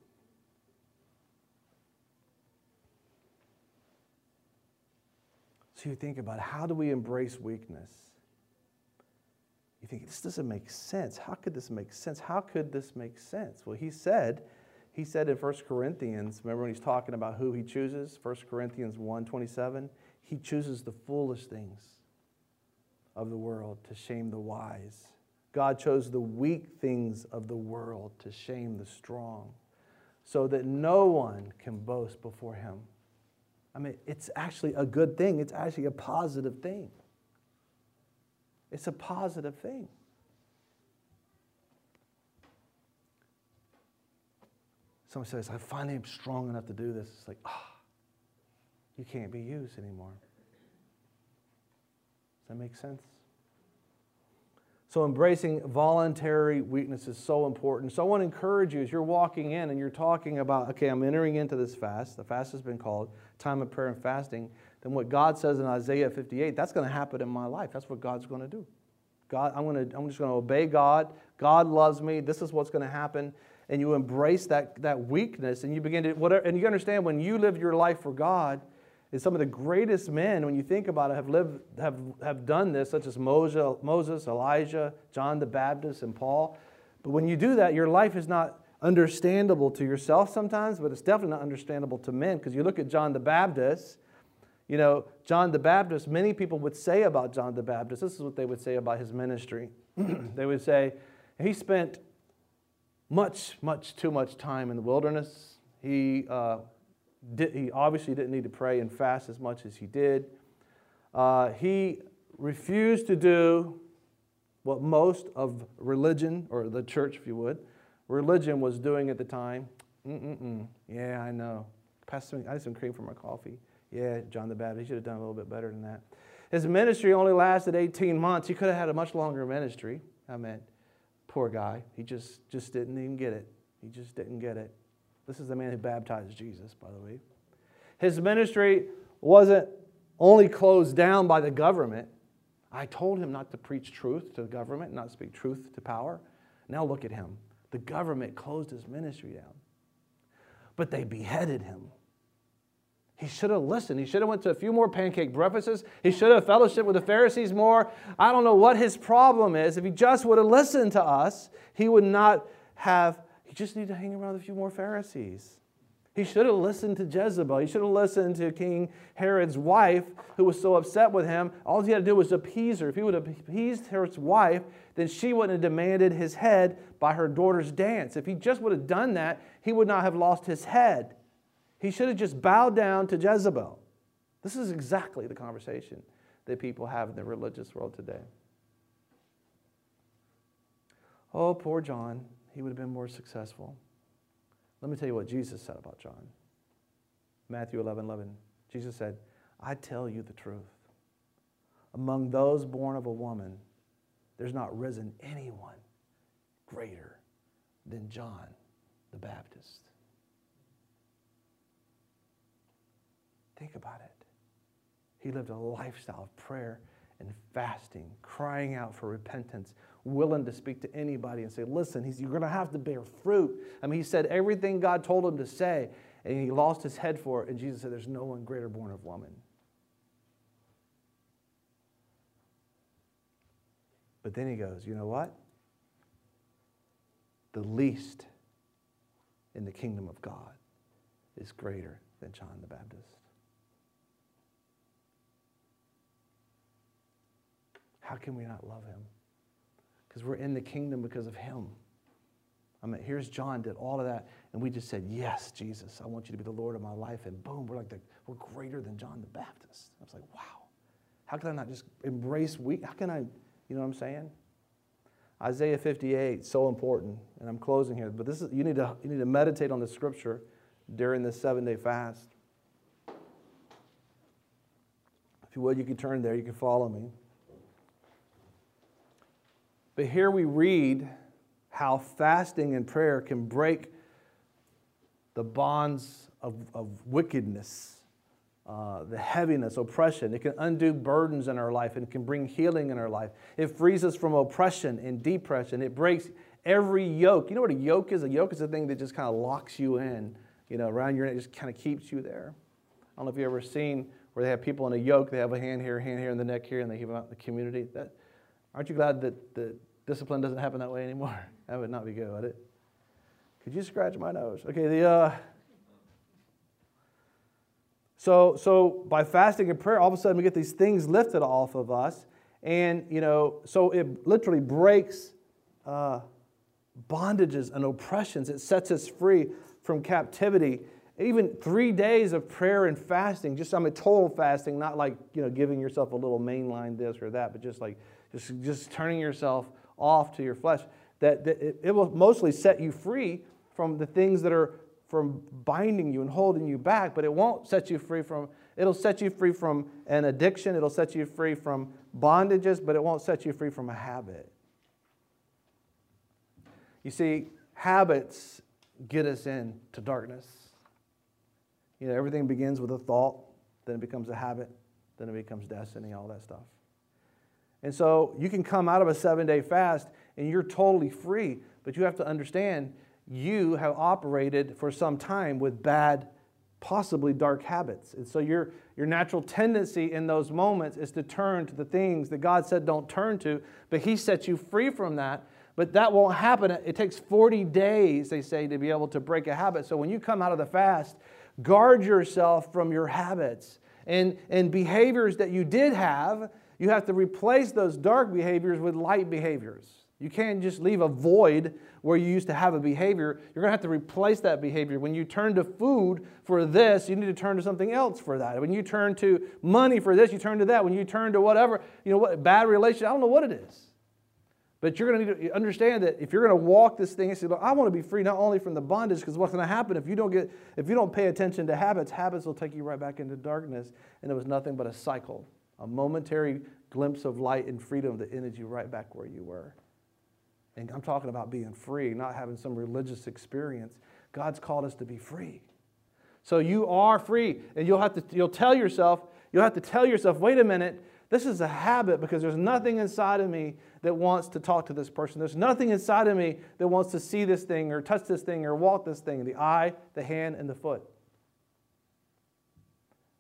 So you think about, how do we embrace weakness? You think, this doesn't make sense. How could this make sense? How could this make sense? Well, he said, he said in First Corinthians, remember when he's talking about who he chooses? First Corinthians one twenty-seven, he chooses the foolish things of the world to shame the wise. God chose the weak things of the world to shame the strong, so that no one can boast before him. I mean, it's actually a good thing. It's actually a positive thing. It's a positive thing. Someone says, I finally am strong enough to do this. It's like, ah, oh, you can't be used anymore. Does that make sense? So embracing voluntary weakness is so important. So I want to encourage you as you're walking in and you're talking about, okay, I'm entering into this fast. The fast has been called time of prayer and fasting. Then what God says in Isaiah fifty-eight, that's going to happen in my life. That's what God's going to do. God, I'm going to, I'm just going to obey God. God loves me. This is what's going to happen. And you embrace that, that weakness, and you begin to, whatever, and you understand when you live your life for God, and some of the greatest men, when you think about it, have lived, have, have done this, such as Moses, Elijah, John the Baptist, and Paul. But when you do that, your life is not understandable to yourself sometimes, but it's definitely not understandable to men. Because you look at John the Baptist, you know, John the Baptist, many people would say about John the Baptist, this is what they would say about his ministry. They would say, he spent much, much too much time in the wilderness. He... Uh, Did, he obviously didn't need to pray and fast as much as he did. Uh, he refused to do what most of religion, or the church if you would, religion was doing at the time. Mm-mm-mm. Yeah, I know. Pass some, I had some cream for my coffee. Yeah, John the Baptist, he should have done a little bit better than that. His ministry only lasted eighteen months. He could have had a much longer ministry. I mean, poor guy. He just, just didn't even get it. He just didn't get it. This is the man who baptized Jesus, by the way. His ministry wasn't only closed down by the government. I told him not to preach truth to the government, not speak truth to power. Now look at him. The government closed his ministry down. But they beheaded him. He should have listened. He should have went to a few more pancake breakfasts. He should have fellowshiped with the Pharisees more. I don't know what his problem is. If he just would have listened to us, he would not have, he just needed to hang around with a few more Pharisees. He should have listened to Jezebel. He should have listened to King Herod's wife, who was so upset with him. All he had to do was appease her. If he would have appeased Herod's wife, then she wouldn't have demanded his head by her daughter's dance. If he just would have done that, he would not have lost his head. He should have just bowed down to Jezebel. This is exactly the conversation that people have in the religious world today. Oh, poor John. He would have been more successful. Let me tell you what Jesus said about John. Matthew eleven eleven. Jesus said, I tell you the truth. Among those born of a woman, there's not risen anyone greater than John the Baptist. Think about it. He lived a lifestyle of prayer and fasting, crying out for repentance, willing to speak to anybody and say, listen, he's, you're going to have to bear fruit. I mean, he said everything God told him to say, and he lost his head for it. And Jesus said, there's no one greater born of woman. But then he goes, you know what? The least in the kingdom of God is greater than John the Baptist. How can we not love him? Because we're in the kingdom because of him. I mean, here's John did all of that, and we just said, yes, Jesus, I want you to be the Lord of my life. And boom, we're like, the, we're greater than John the Baptist. I was like, wow. How can I not just embrace weak? How can I, you know what I'm saying? Isaiah fifty-eight, so important. And I'm closing here, but this is you need to you need to meditate on the scripture during this seven-day fast. If you would, you can turn there. You can follow me. But here we read how fasting and prayer can break the bonds of, of wickedness, uh, the heaviness, oppression. It can undo burdens in our life and it can bring healing in our life. It frees us from oppression and depression. It breaks every yoke. You know what a yoke is? A yoke is a thing that just kind of locks you in, you know, around your neck, just kind of keeps you there. I don't know if you've ever seen where they have people in a yoke. They have a hand here, hand here, and the neck here, and they give out the community. That, aren't you glad that the discipline doesn't happen that way anymore? That would not be good, would it? Could you scratch my nose? Okay, the uh, so so by fasting and prayer, all of a sudden we get these things lifted off of us, and you know, so it literally breaks uh, bondages and oppressions. It sets us free from captivity. Even three days of prayer and fasting, just I mean total fasting, not like you know giving yourself a little mainline this or that, but just like just just turning yourself off to your flesh, that, that it, it will mostly set you free from the things that are from binding you and holding you back, but it won't set you free from, it'll set you free from an addiction, it'll set you free from bondages, but it won't set you free from a habit. You see, habits get us into darkness. You know, everything begins with a thought, then it becomes a habit, then it becomes destiny, all that stuff. And so you can come out of a seven-day fast and you're totally free, but you have to understand you have operated for some time with bad, possibly dark habits. And so your, your natural tendency in those moments is to turn to the things that God said don't turn to, but He sets you free from that. But that won't happen. It takes forty days, they say, to be able to break a habit. So when you come out of the fast, guard yourself from your habits and, and behaviors that you did have. You have to replace those dark behaviors with light behaviors. You can't just leave a void where you used to have a behavior. You're going to have to replace that behavior. When you turn to food for this, you need to turn to something else for that. When you turn to money for this, you turn to that. When you turn to whatever, you know what, bad relationship, I don't know what it is. But you're going to need to understand that if you're going to walk this thing and say, I want to be free not only from the bondage, because what's going to happen if you don't get, if you don't pay attention to habits, habits will take you right back into darkness, and it was nothing but a cycle. A momentary glimpse of light and freedom that ended you right back where you were. And I'm talking about being free, not having some religious experience. God's called us to be free. So you are free. And you'll have to, you'll tell yourself, you'll have to tell yourself, wait a minute, this is a habit because there's nothing inside of me that wants to talk to this person. There's nothing inside of me that wants to see this thing or touch this thing or walk this thing, the eye, the hand, and the foot.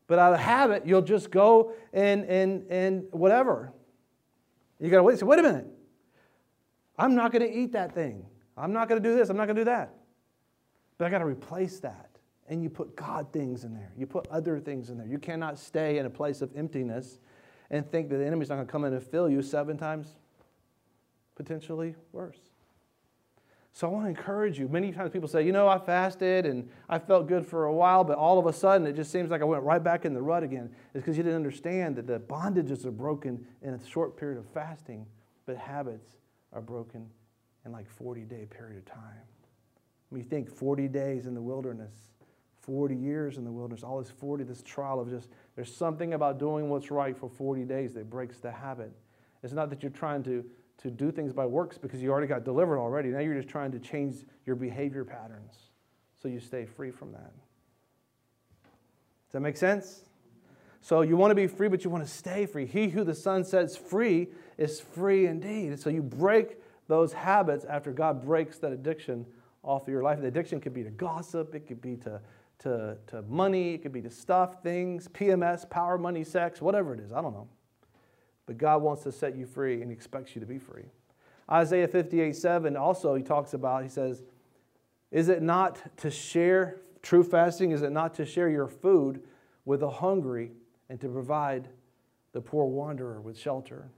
But out of habit, you'll just go and, and, and whatever. You got to wait. So wait a minute. I'm not going to eat that thing. I'm not going to do this. I'm not going to do that. But I got to replace that. And you put God things in there. You put other things in there. You cannot stay in a place of emptiness and think that the enemy's not going to come in and fill you seven times, potentially worse. So I want to encourage you. Many times people say, you know, I fasted and I felt good for a while, but all of a sudden it just seems like I went right back in the rut again. It's because you didn't understand that the bondages are broken in a short period of fasting, but habits are broken in like forty-day period of time. When you think forty days in the wilderness, forty years in the wilderness, all this forty, this trial of just, there's something about doing what's right for forty days that breaks the habit. It's not that you're trying to to do things by works because you already got delivered already. Now you're just trying to change your behavior patterns so you stay free from that. Does that make sense? So you want to be free, but you want to stay free. He who the Son sets free is free indeed. So you break those habits after God breaks that addiction off of your life. The addiction could be to gossip. It could be to, to, to money. It could be to stuff, things, P M S, power, money, sex, whatever it is. I don't know. But God wants to set you free, and He expects you to be free. Isaiah fifty-eight seven also He talks about, He says, is it not to share, true fasting, is it not to share your food with the hungry and to provide the poor wanderer with shelter?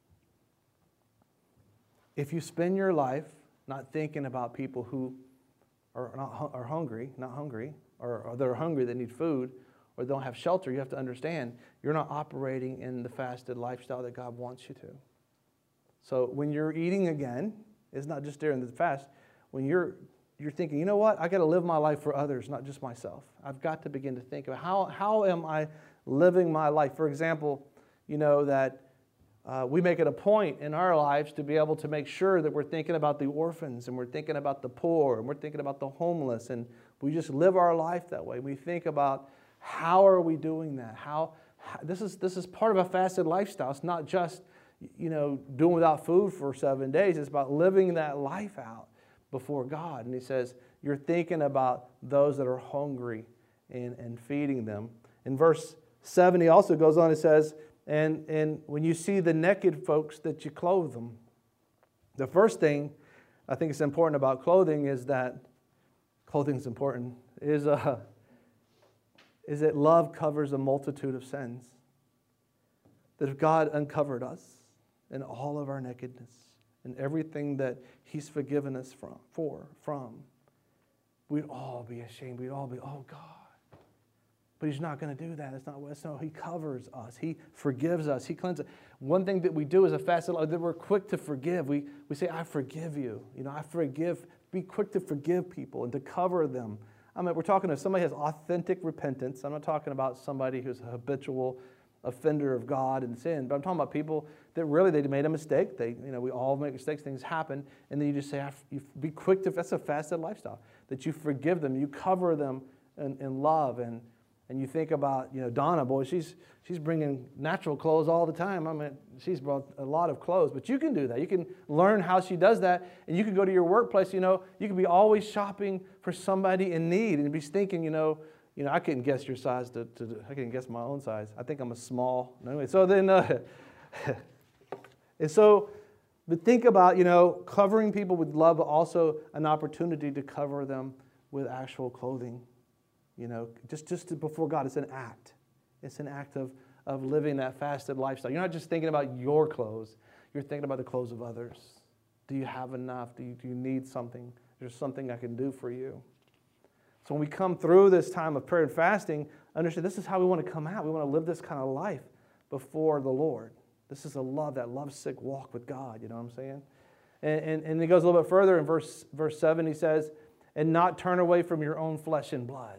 If you spend your life not thinking about people who are, not, are hungry, not hungry, or, or they're hungry, they need food, or don't have shelter, you have to understand you're not operating in the fasted lifestyle that God wants you to. So when you're eating again, it's not just during the fast. When you're you're thinking, you know what, I got to live my life for others, not just myself. I've got to begin to think about how how am I living my life? For example, you know that uh, we make it a point in our lives to be able to make sure that we're thinking about the orphans and we're thinking about the poor and we're thinking about the homeless, and we just live our life that way. We think about how are we doing that? How, how this is this is part of a fasted lifestyle. It's not just, you know, doing without food for seven days. It's about living that life out before God. And He says, you're thinking about those that are hungry and, and feeding them. In verse seven, He also goes on and says, and, and when you see the naked folks, that you clothe them. The first thing I think is important about clothing is that, clothing is important, is uh, is that love covers a multitude of sins. That if God uncovered us in all of our nakedness and everything that He's forgiven us from, for, from, we'd all be ashamed. We'd all be, oh God. But He's not going to do that. It's not. It's not. He covers us. He forgives us. He cleanses us. One thing that we do as a fasted life, that we're quick to forgive. We, we say, I forgive you. You know, I forgive. Be quick to forgive people and to cover them. I mean, we're talking if somebody has authentic repentance. I'm not talking about somebody who's a habitual offender of God and sin, but I'm talking about people that really, they made a mistake. They, you know, we all make mistakes. Things happen. And then you just say, you be quick to, that's a fasted lifestyle, that you forgive them, you cover them in, in love. And, and you think about, you know, Donna, boy, she's, she's bringing natural clothes all the time. I mean, she's brought a lot of clothes, but you can do that. You can learn how she does that, and you can go to your workplace, you know, you can be always shopping for somebody in need and be thinking, you know, you know, I couldn't guess your size, to, to I couldn't guess my own size. I think I'm a small. Anyway, so then, uh, and so, but think about, you know, covering people with love, but also an opportunity to cover them with actual clothing. You know, just, just to, before God, it's an act. It's an act of, of living that fasted lifestyle. You're not just thinking about your clothes. You're thinking about the clothes of others. Do you have enough? Do you, do you need something? There's something I can do for you. So when we come through this time of prayer and fasting, understand this is how we want to come out. We want to live this kind of life before the Lord. This is a love, that love-sick walk with God. You know what I'm saying? And, and, and he goes a little bit further in verse, verse seven. He says, and not turn away from your own flesh and blood.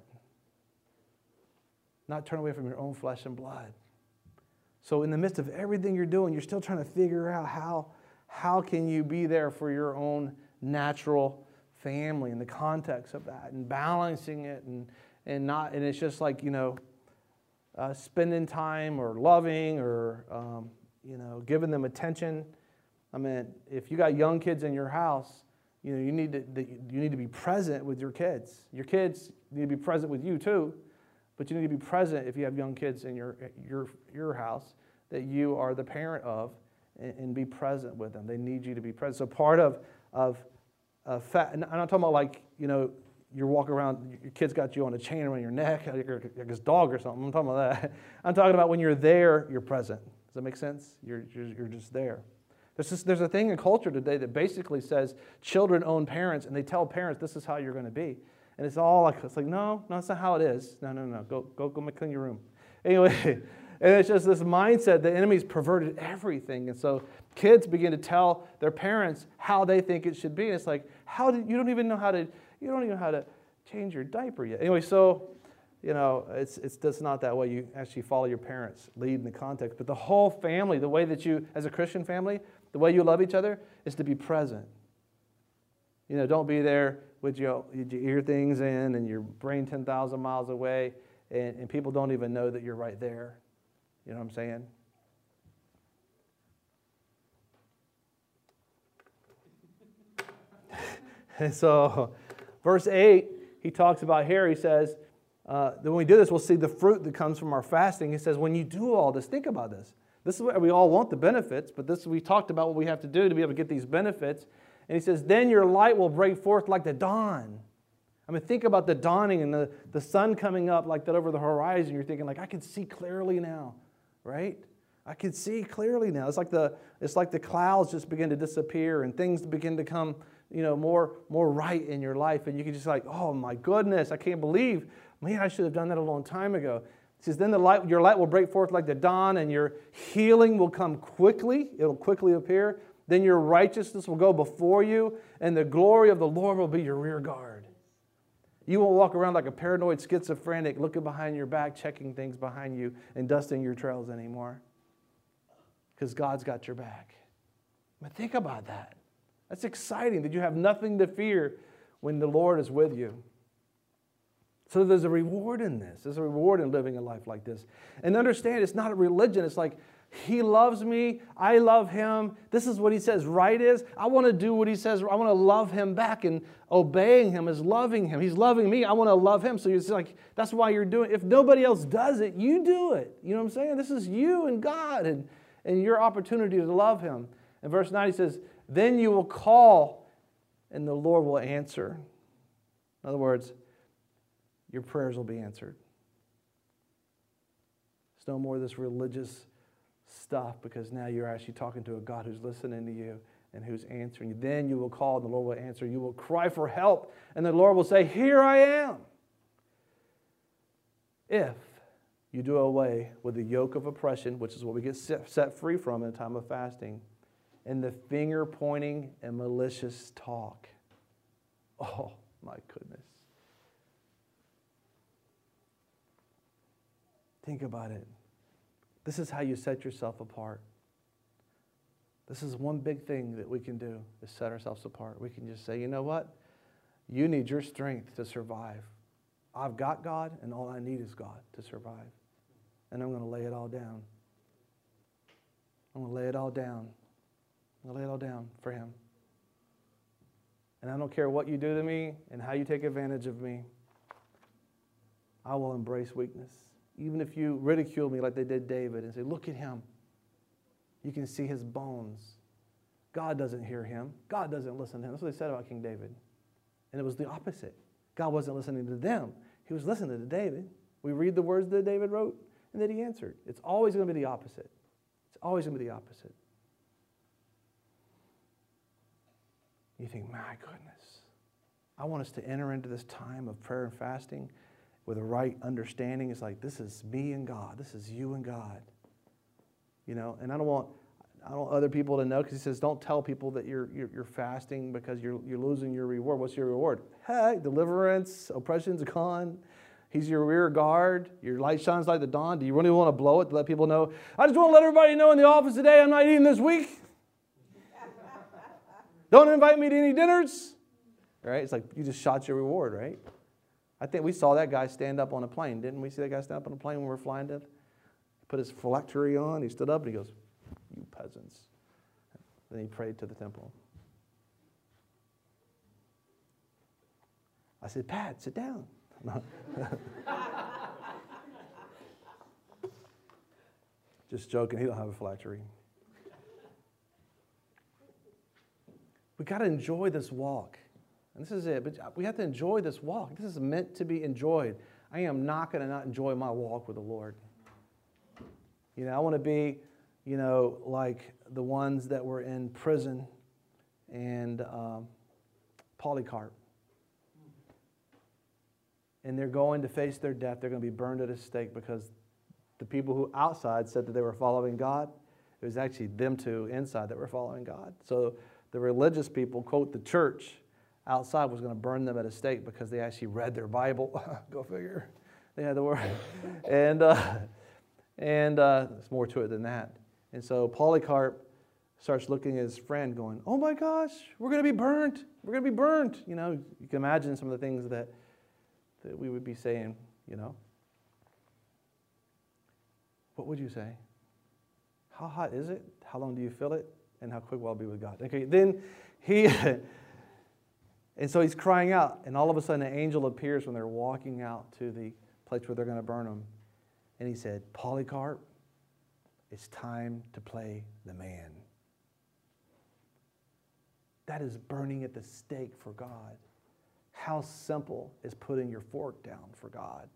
Not turn away from your own flesh and blood. So in the midst of everything you're doing, you're still trying to figure out how, how can you be there for your own natural family in the context of that, and balancing it, and and not, and it's just like, you know, uh, spending time or loving or um, you know, giving them attention. I mean, if you got young kids in your house, you know, you need to you need to be present with your kids. Your kids need to be present with you too. But you need to be present if you have young kids in your, your, your house that you are the parent of, and, and be present with them. They need you to be present. So part of, of, of fat, and I'm not talking about like, you know, you're walking around, your kid's got you on a chain around your neck, like his dog or something. I'm talking about that. I'm talking about when you're there, you're present. Does that make sense? You're, you're, you're just there. There's, just, there's a thing in culture today that basically says children own parents, and they tell parents this is how you're going to be. And it's all like, it's like, no, no, that's not how it is. No, no, no, go, go, go clean your room. Anyway, and it's just this mindset, the enemy's perverted everything. And so kids begin to tell their parents how they think it should be. And it's like, how do you don't even know how to, you don't even know how to change your diaper yet. Anyway, so, you know, it's it's just not that way. You actually follow your parents, lead in the context. But the whole family, the way that you, as a Christian family, the way you love each other is to be present. You know, don't be there with your, your ear things in and your brain ten thousand miles away, and, and people don't even know that you're right there. You know what I'm saying? And so, verse eight, he talks about here, he says, uh, that when we do this, we'll see the fruit that comes from our fasting. He says, when you do all this, think about this. This is where we all want the benefits, but this we talked about what we have to do to be able to get these benefits. And he says, then your light will break forth like the dawn. I mean, think about the dawning and the, the sun coming up like that over the horizon. You're thinking, like, I can see clearly now, right? I can see clearly now. It's like the it's like the clouds just begin to disappear and things begin to come, you know, more more right in your life. And you can just like, oh my goodness, I can't believe, man, I should have done that a long time ago. He says, then the light, your light will break forth like the dawn, and your healing will come quickly. It'll quickly appear. Then your righteousness will go before you, and the glory of the Lord will be your rear guard. You won't walk around like a paranoid schizophrenic, looking behind your back, checking things behind you, and dusting your trails anymore. Because God's got your back. I mean, think about that. That's exciting that you have nothing to fear when the Lord is with you. So there's a reward in this. There's a reward in living a life like this. And understand, it's not a religion. It's like, He loves me. I love Him. This is what He says right is. I want to do what He says. I want to love Him back, and obeying Him is loving Him. He's loving me. I want to love Him. So it's like, that's why you're doing it. If nobody else does it, you do it. You know what I'm saying? This is you and God and, and your opportunity to love Him. In verse nine, He says, then you will call, and the Lord will answer. In other words, your prayers will be answered. It's no more this religious stuff, because now you're actually talking to a God who's listening to you and who's answering you. Then you will call, and the Lord will answer. You will cry for help, and the Lord will say, here I am. If you do away with the yoke of oppression, which is what we get set free from in a time of fasting, and the finger pointing and malicious talk. Oh, my goodness. Think about it. This is how you set yourself apart. This is one big thing that we can do, is set ourselves apart. We can just say, you know what? You need your strength to survive. I've got God, and all I need is God to survive. And I'm going to lay it all down. I'm going to lay it all down. I'm going to lay it all down for Him. And I don't care what you do to me and how you take advantage of me. I will embrace weakness. Even if you ridicule me like they did David and say, look at him. You can see his bones. God doesn't hear him. God doesn't listen to him. That's what they said about King David. And it was the opposite. God wasn't listening to them. He was listening to David. We read the words that David wrote, and that he answered. It's always going to be the opposite. It's always going to be the opposite. You think, my goodness, I want us to enter into this time of prayer and fasting with a right understanding. It's like, this is me and God. This is you and God. You know, and I don't want I don't want other people to know, because he says, don't tell people that you're, you're, you're fasting because you're, you're losing your reward. What's your reward? Hey, deliverance, oppression's gone. He's your rear guard. Your light shines like the dawn. Do you really want to blow it to let people know? I just want to let everybody know in the office today I'm not eating this week. Don't invite me to any dinners. Right? It's like you just shot your reward, right? I think we saw that guy stand up on a plane. Didn't we see that guy stand up on a plane when we were flying to? He put his phylactery on. He stood up and he goes, you peasants. Then he prayed to the temple. I said, Pat, sit down. Just joking, he don't have a phylactery. We got to enjoy this walk. And this is it, but we have to enjoy this walk. This is meant to be enjoyed. I am not going to not enjoy my walk with the Lord. You know, I want to be, you know, like the ones that were in prison and um, Polycarp. And they're going to face their death. They're going to be burned at a stake because the people who outside said that they were following God, it was actually them two inside that were following God. So the religious people, quote, the church outside was going to burn them at a stake because they actually read their Bible. Go figure. They had the word. and uh, and uh, there's more to it than that. And so Polycarp starts looking at his friend going, oh my gosh, we're going to be burnt. We're going to be burnt. You know, you can imagine some of the things that, that we would be saying, you know. What would you say? How hot is it? How long do you feel it? And how quick will I be with God? Okay, then he... And so he's crying out, and all of a sudden an angel appears when they're walking out to the place where they're going to burn him. And he said, Polycarp, it's time to play the man. That is burning at the stake for God. How simple is putting your fork down for God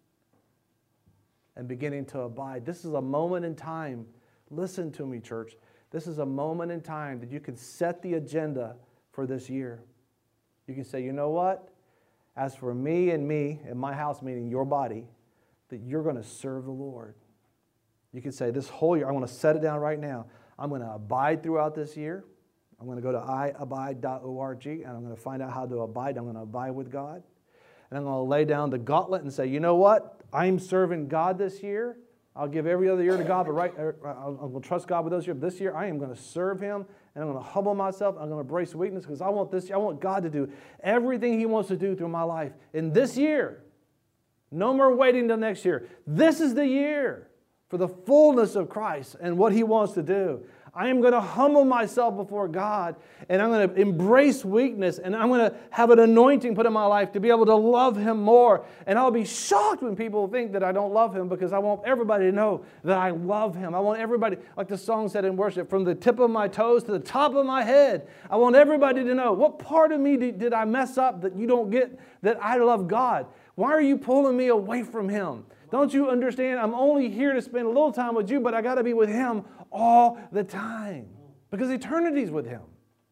and beginning to abide. This is a moment in time. Listen to me, church. This is a moment in time that you can set the agenda for this year. You can say, you know what? As for me and me and my house, meaning your body, that you're going to serve the Lord. You can say, this whole year, I want to set it down right now. I'm going to abide throughout this year. I'm going to go to i abide dot org, and I'm going to find out how to abide. I'm going to abide with God. And I'm going to lay down the gauntlet and say, you know what? I'm serving God this year. I'll give every other year to God, but right, I'm going to trust God with those years. This year, I am going to serve Him, and I'm going to humble myself. I'm going to embrace weakness because I want this. I want God to do everything He wants to do through my life in this year. No more waiting till next year. This is the year for the fullness of Christ and what He wants to do. I am going to humble myself before God, and I'm going to embrace weakness, and I'm going to have an anointing put in my life to be able to love Him more. And I'll be shocked when people think that I don't love Him, because I want everybody to know that I love Him. I want everybody, like the song said in worship, from the tip of my toes to the top of my head. I want everybody to know, what part of me did, did I mess up that you don't get that I love God? Why are you pulling me away from Him? Don't you understand? I'm only here to spend a little time with you, but I got to be with Him all the time, because eternity's with Him.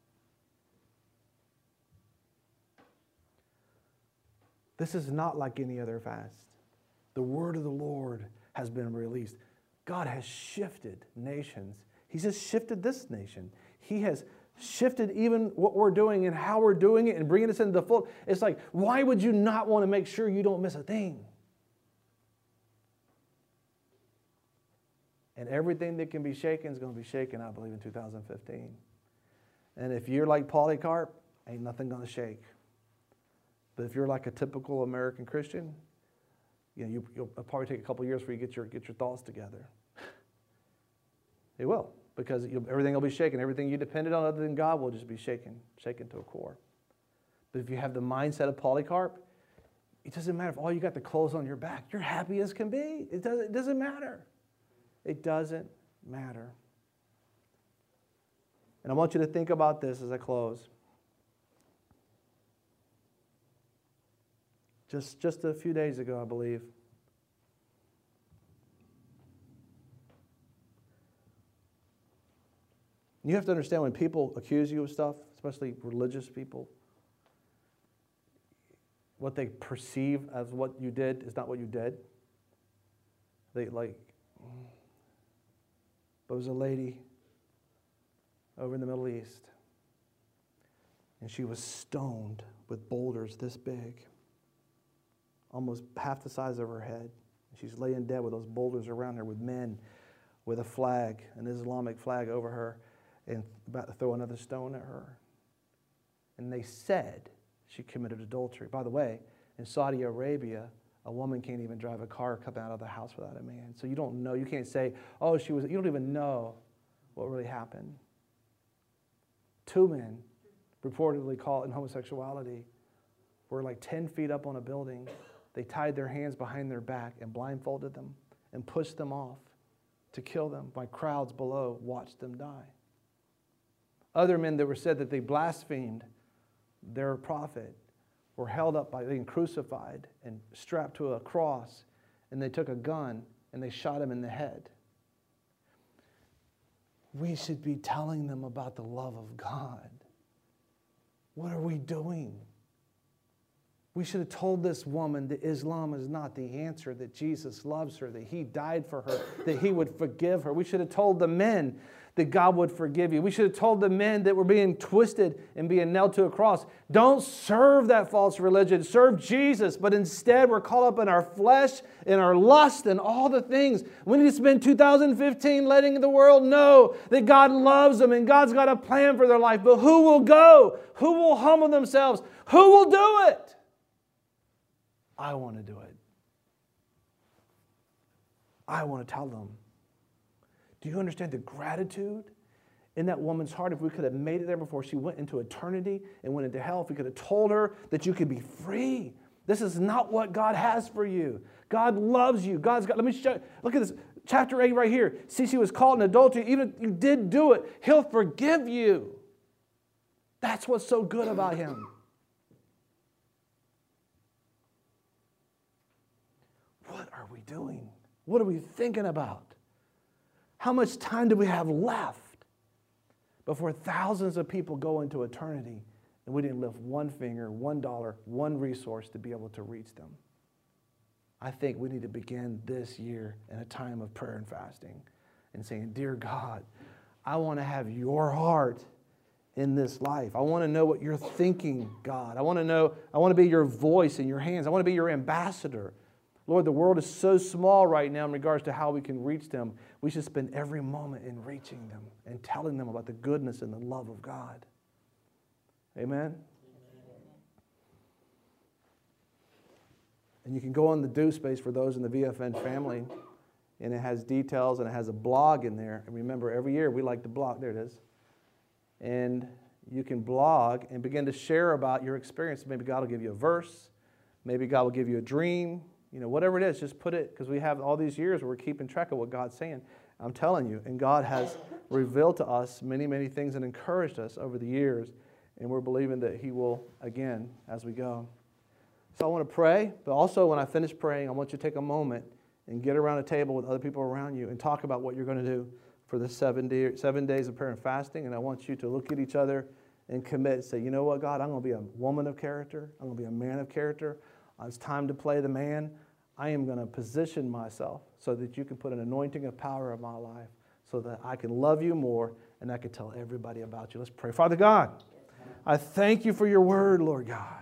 This is not like any other fast. The word of the Lord has been released. God has shifted nations. He's just shifted this nation. He has shifted even what we're doing and how we're doing it and bringing us into the fold. It's like, why would you not want to make sure you don't miss a thing? And everything that can be shaken is going to be shaken, I believe, in two thousand fifteen. And if you're like Polycarp, ain't nothing going to shake. But if you're like a typical American Christian, you know, you, you'll probably take a couple years for you to get your, get your thoughts together. It will, because you'll, everything will be shaken. Everything you depended on other than God will just be shaken, shaken to a core. But if you have the mindset of Polycarp, it doesn't matter if all you got the clothes on your back. You're happy as can be. It doesn't, it doesn't matter. It doesn't matter. And I want you to think about this as I close. Just, just a few days ago, I believe, you have to understand, when people accuse you of stuff, especially religious people, what they perceive as what you did is not what you did. They like... There was a lady over in the Middle East, and she was stoned with boulders this big, almost half the size of her head. She's laying dead with those boulders around her, with men with a flag, an Islamic flag over her, and about to throw another stone at her. And they said she committed adultery. By the way, in Saudi Arabia, a woman can't even drive a car, come out of the house without a man. So you don't know. You can't say, oh, she was, you don't even know what really happened. Two men reportedly caught in homosexuality were like ten feet up on a building. They tied their hands behind their back and blindfolded them and pushed them off to kill them, while crowds below watched them die. Other men that were said that they blasphemed their prophet were held up by being crucified and strapped to a cross, and they took a gun and they shot him in the head. We should be telling them about the love of God. What are we doing? We should have told this woman that Islam is not the answer, that Jesus loves her, that He died for her, that He would forgive her. We should have told the men that God would forgive you. We should have told the men that were being twisted and being nailed to a cross, don't serve that false religion, serve Jesus. But instead, we're caught up in our flesh, in our lust, and all the things. We need to spend two thousand fifteen letting the world know that God loves them and God's got a plan for their life. But who will go? Who will humble themselves? Who will do it? I want to do it. I want to tell them. Do you understand the gratitude in that woman's heart? If we could have made it there before she went into eternity and went into hell, if we could have told her that you could be free. This is not what God has for you. God loves you. God's got, let me show, look at this, chapter eight right here. See, she was caught in adultery. Even if you did do it, He'll forgive you. That's what's so good about Him. What are we doing? What are we thinking about? How much time do we have left before thousands of people go into eternity and we didn't lift one finger, one dollar, one resource to be able to reach them? I think we need to begin this year in a time of prayer and fasting and saying, Dear God, I want to have your heart in this life. I want to know what you're thinking, God. I want to know, I want to be your voice in your hands. I want to be your ambassador. Lord, the world is so small right now in regards to how we can reach them. We should spend every moment in reaching them and telling them about the goodness and the love of God. Amen? And you can go on the Do space for those in the V F N family, and it has details and it has a blog in there. And remember, every year we like to blog. There it is. And you can blog and begin to share about your experience. Maybe God will give you a verse. Maybe God will give you a dream. You know, whatever it is, just put it, because we have all these years where we're keeping track of what God's saying. I'm telling you, and God has revealed to us many, many things and encouraged us over the years, and we're believing that He will again as we go. So I want to pray, but also when I finish praying, I want you to take a moment and get around a table with other people around you and talk about what you're going to do for the seven, day, seven days of prayer and fasting, and I want you to look at each other and commit and say, you know what, God, I'm going to be a woman of character. I'm going to be a man of character. It's time to play the man. I am going to position myself so that you can put an anointing of power in my life so that I can love you more and I can tell everybody about you. Let's pray. Father God, I thank you for your word, Lord God.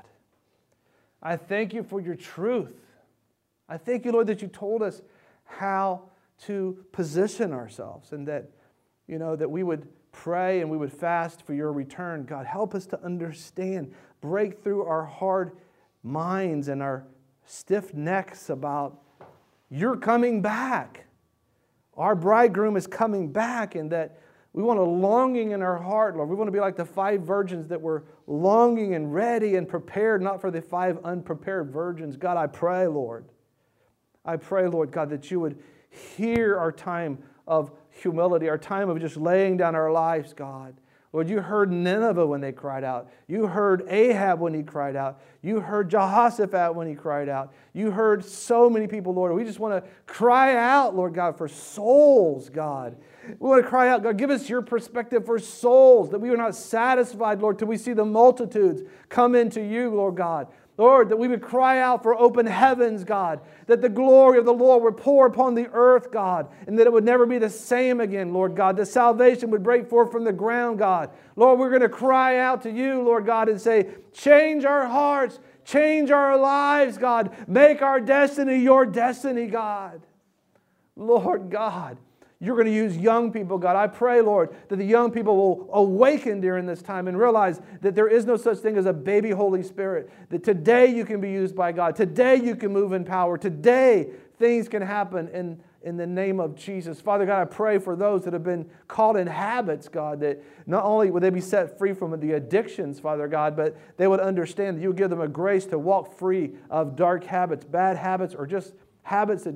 I thank you for your truth. I thank you, Lord, that you told us how to position ourselves and that, you know, that we would pray and we would fast for your return. God, help us to understand, break through our hard minds and our stiff necks about you're coming back. Our bridegroom is coming back, and that we want a longing in our heart, Lord. We want to be like the five virgins that were longing and ready and prepared, not for the five unprepared virgins. God, I pray, Lord. I pray, Lord God, that you would hear our time of humility, our time of just laying down our lives, God. Lord, you heard Nineveh when they cried out. You heard Ahab when he cried out. You heard Jehoshaphat when he cried out. You heard so many people, Lord. We just want to cry out, Lord God, for souls, God. We want to cry out, God, give us your perspective for souls, that we are not satisfied, Lord, till we see the multitudes come into you, Lord God. Lord, that we would cry out for open heavens, God, that the glory of the Lord would pour upon the earth, God, and that it would never be the same again, Lord God. That salvation would break forth from the ground, God. Lord, we're going to cry out to you, Lord God, and say, change our hearts, change our lives, God. Make our destiny your destiny, God. Lord God, you're going to use young people, God. I pray, Lord, that the young people will awaken during this time and realize that there is no such thing as a baby Holy Spirit. That today you can be used by God. Today you can move in power. Today things can happen in, in the name of Jesus. Father God, I pray for those that have been caught in habits, God, that not only would they be set free from the addictions, Father God, but they would understand that you would give them a grace to walk free of dark habits, bad habits, or just habits that just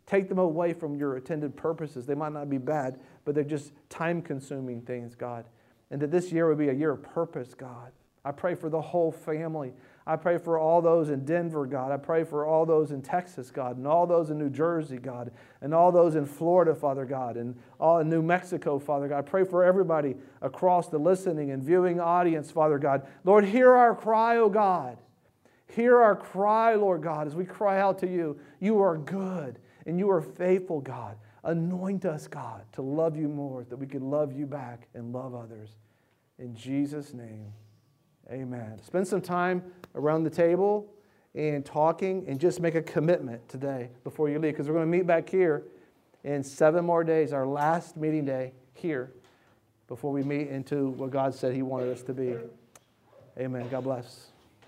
take them away from your intended purposes. They might not be bad, but they're just time-consuming things, God. And that this year would be a year of purpose, God. I pray for the whole family. I pray for all those in Denver, God. I pray for all those in Texas, God, and all those in New Jersey, God, and all those in Florida, Father God, and all in New Mexico, Father God. I pray for everybody across the listening and viewing audience, Father God. Lord, hear our cry, O God. Hear our cry, Lord God, as we cry out to you. You are good and you are faithful, God. Anoint us, God, to love you more, that we can love you back and love others. In Jesus' name. Amen. Spend some time around the table and talking, and just make a commitment today before you leave, because we're going to meet back here in seven more days, our last meeting day here, before we meet into what God said He wanted us to be. Amen. God bless.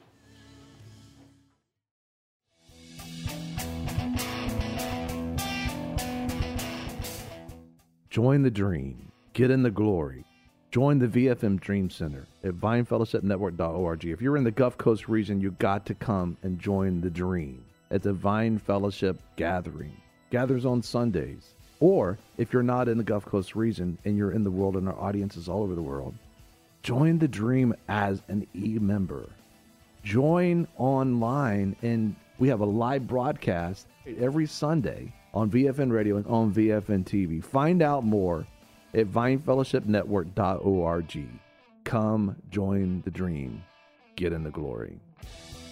Join the dream. Get in the glory. Join the V F M Dream Center at vine fellowship network dot org. If you're in the Gulf Coast region, you got to come and join the dream at the Vine Fellowship Gathering. Gathers on Sundays. Or if you're not in the Gulf Coast region and you're in the world and our audience is all over the world, join the dream as an e-member. Join online, and we have a live broadcast every Sunday on V F N Radio and on V F N T V. Find out more at vine fellowship network dot org. Come join the dream. Get in the glory.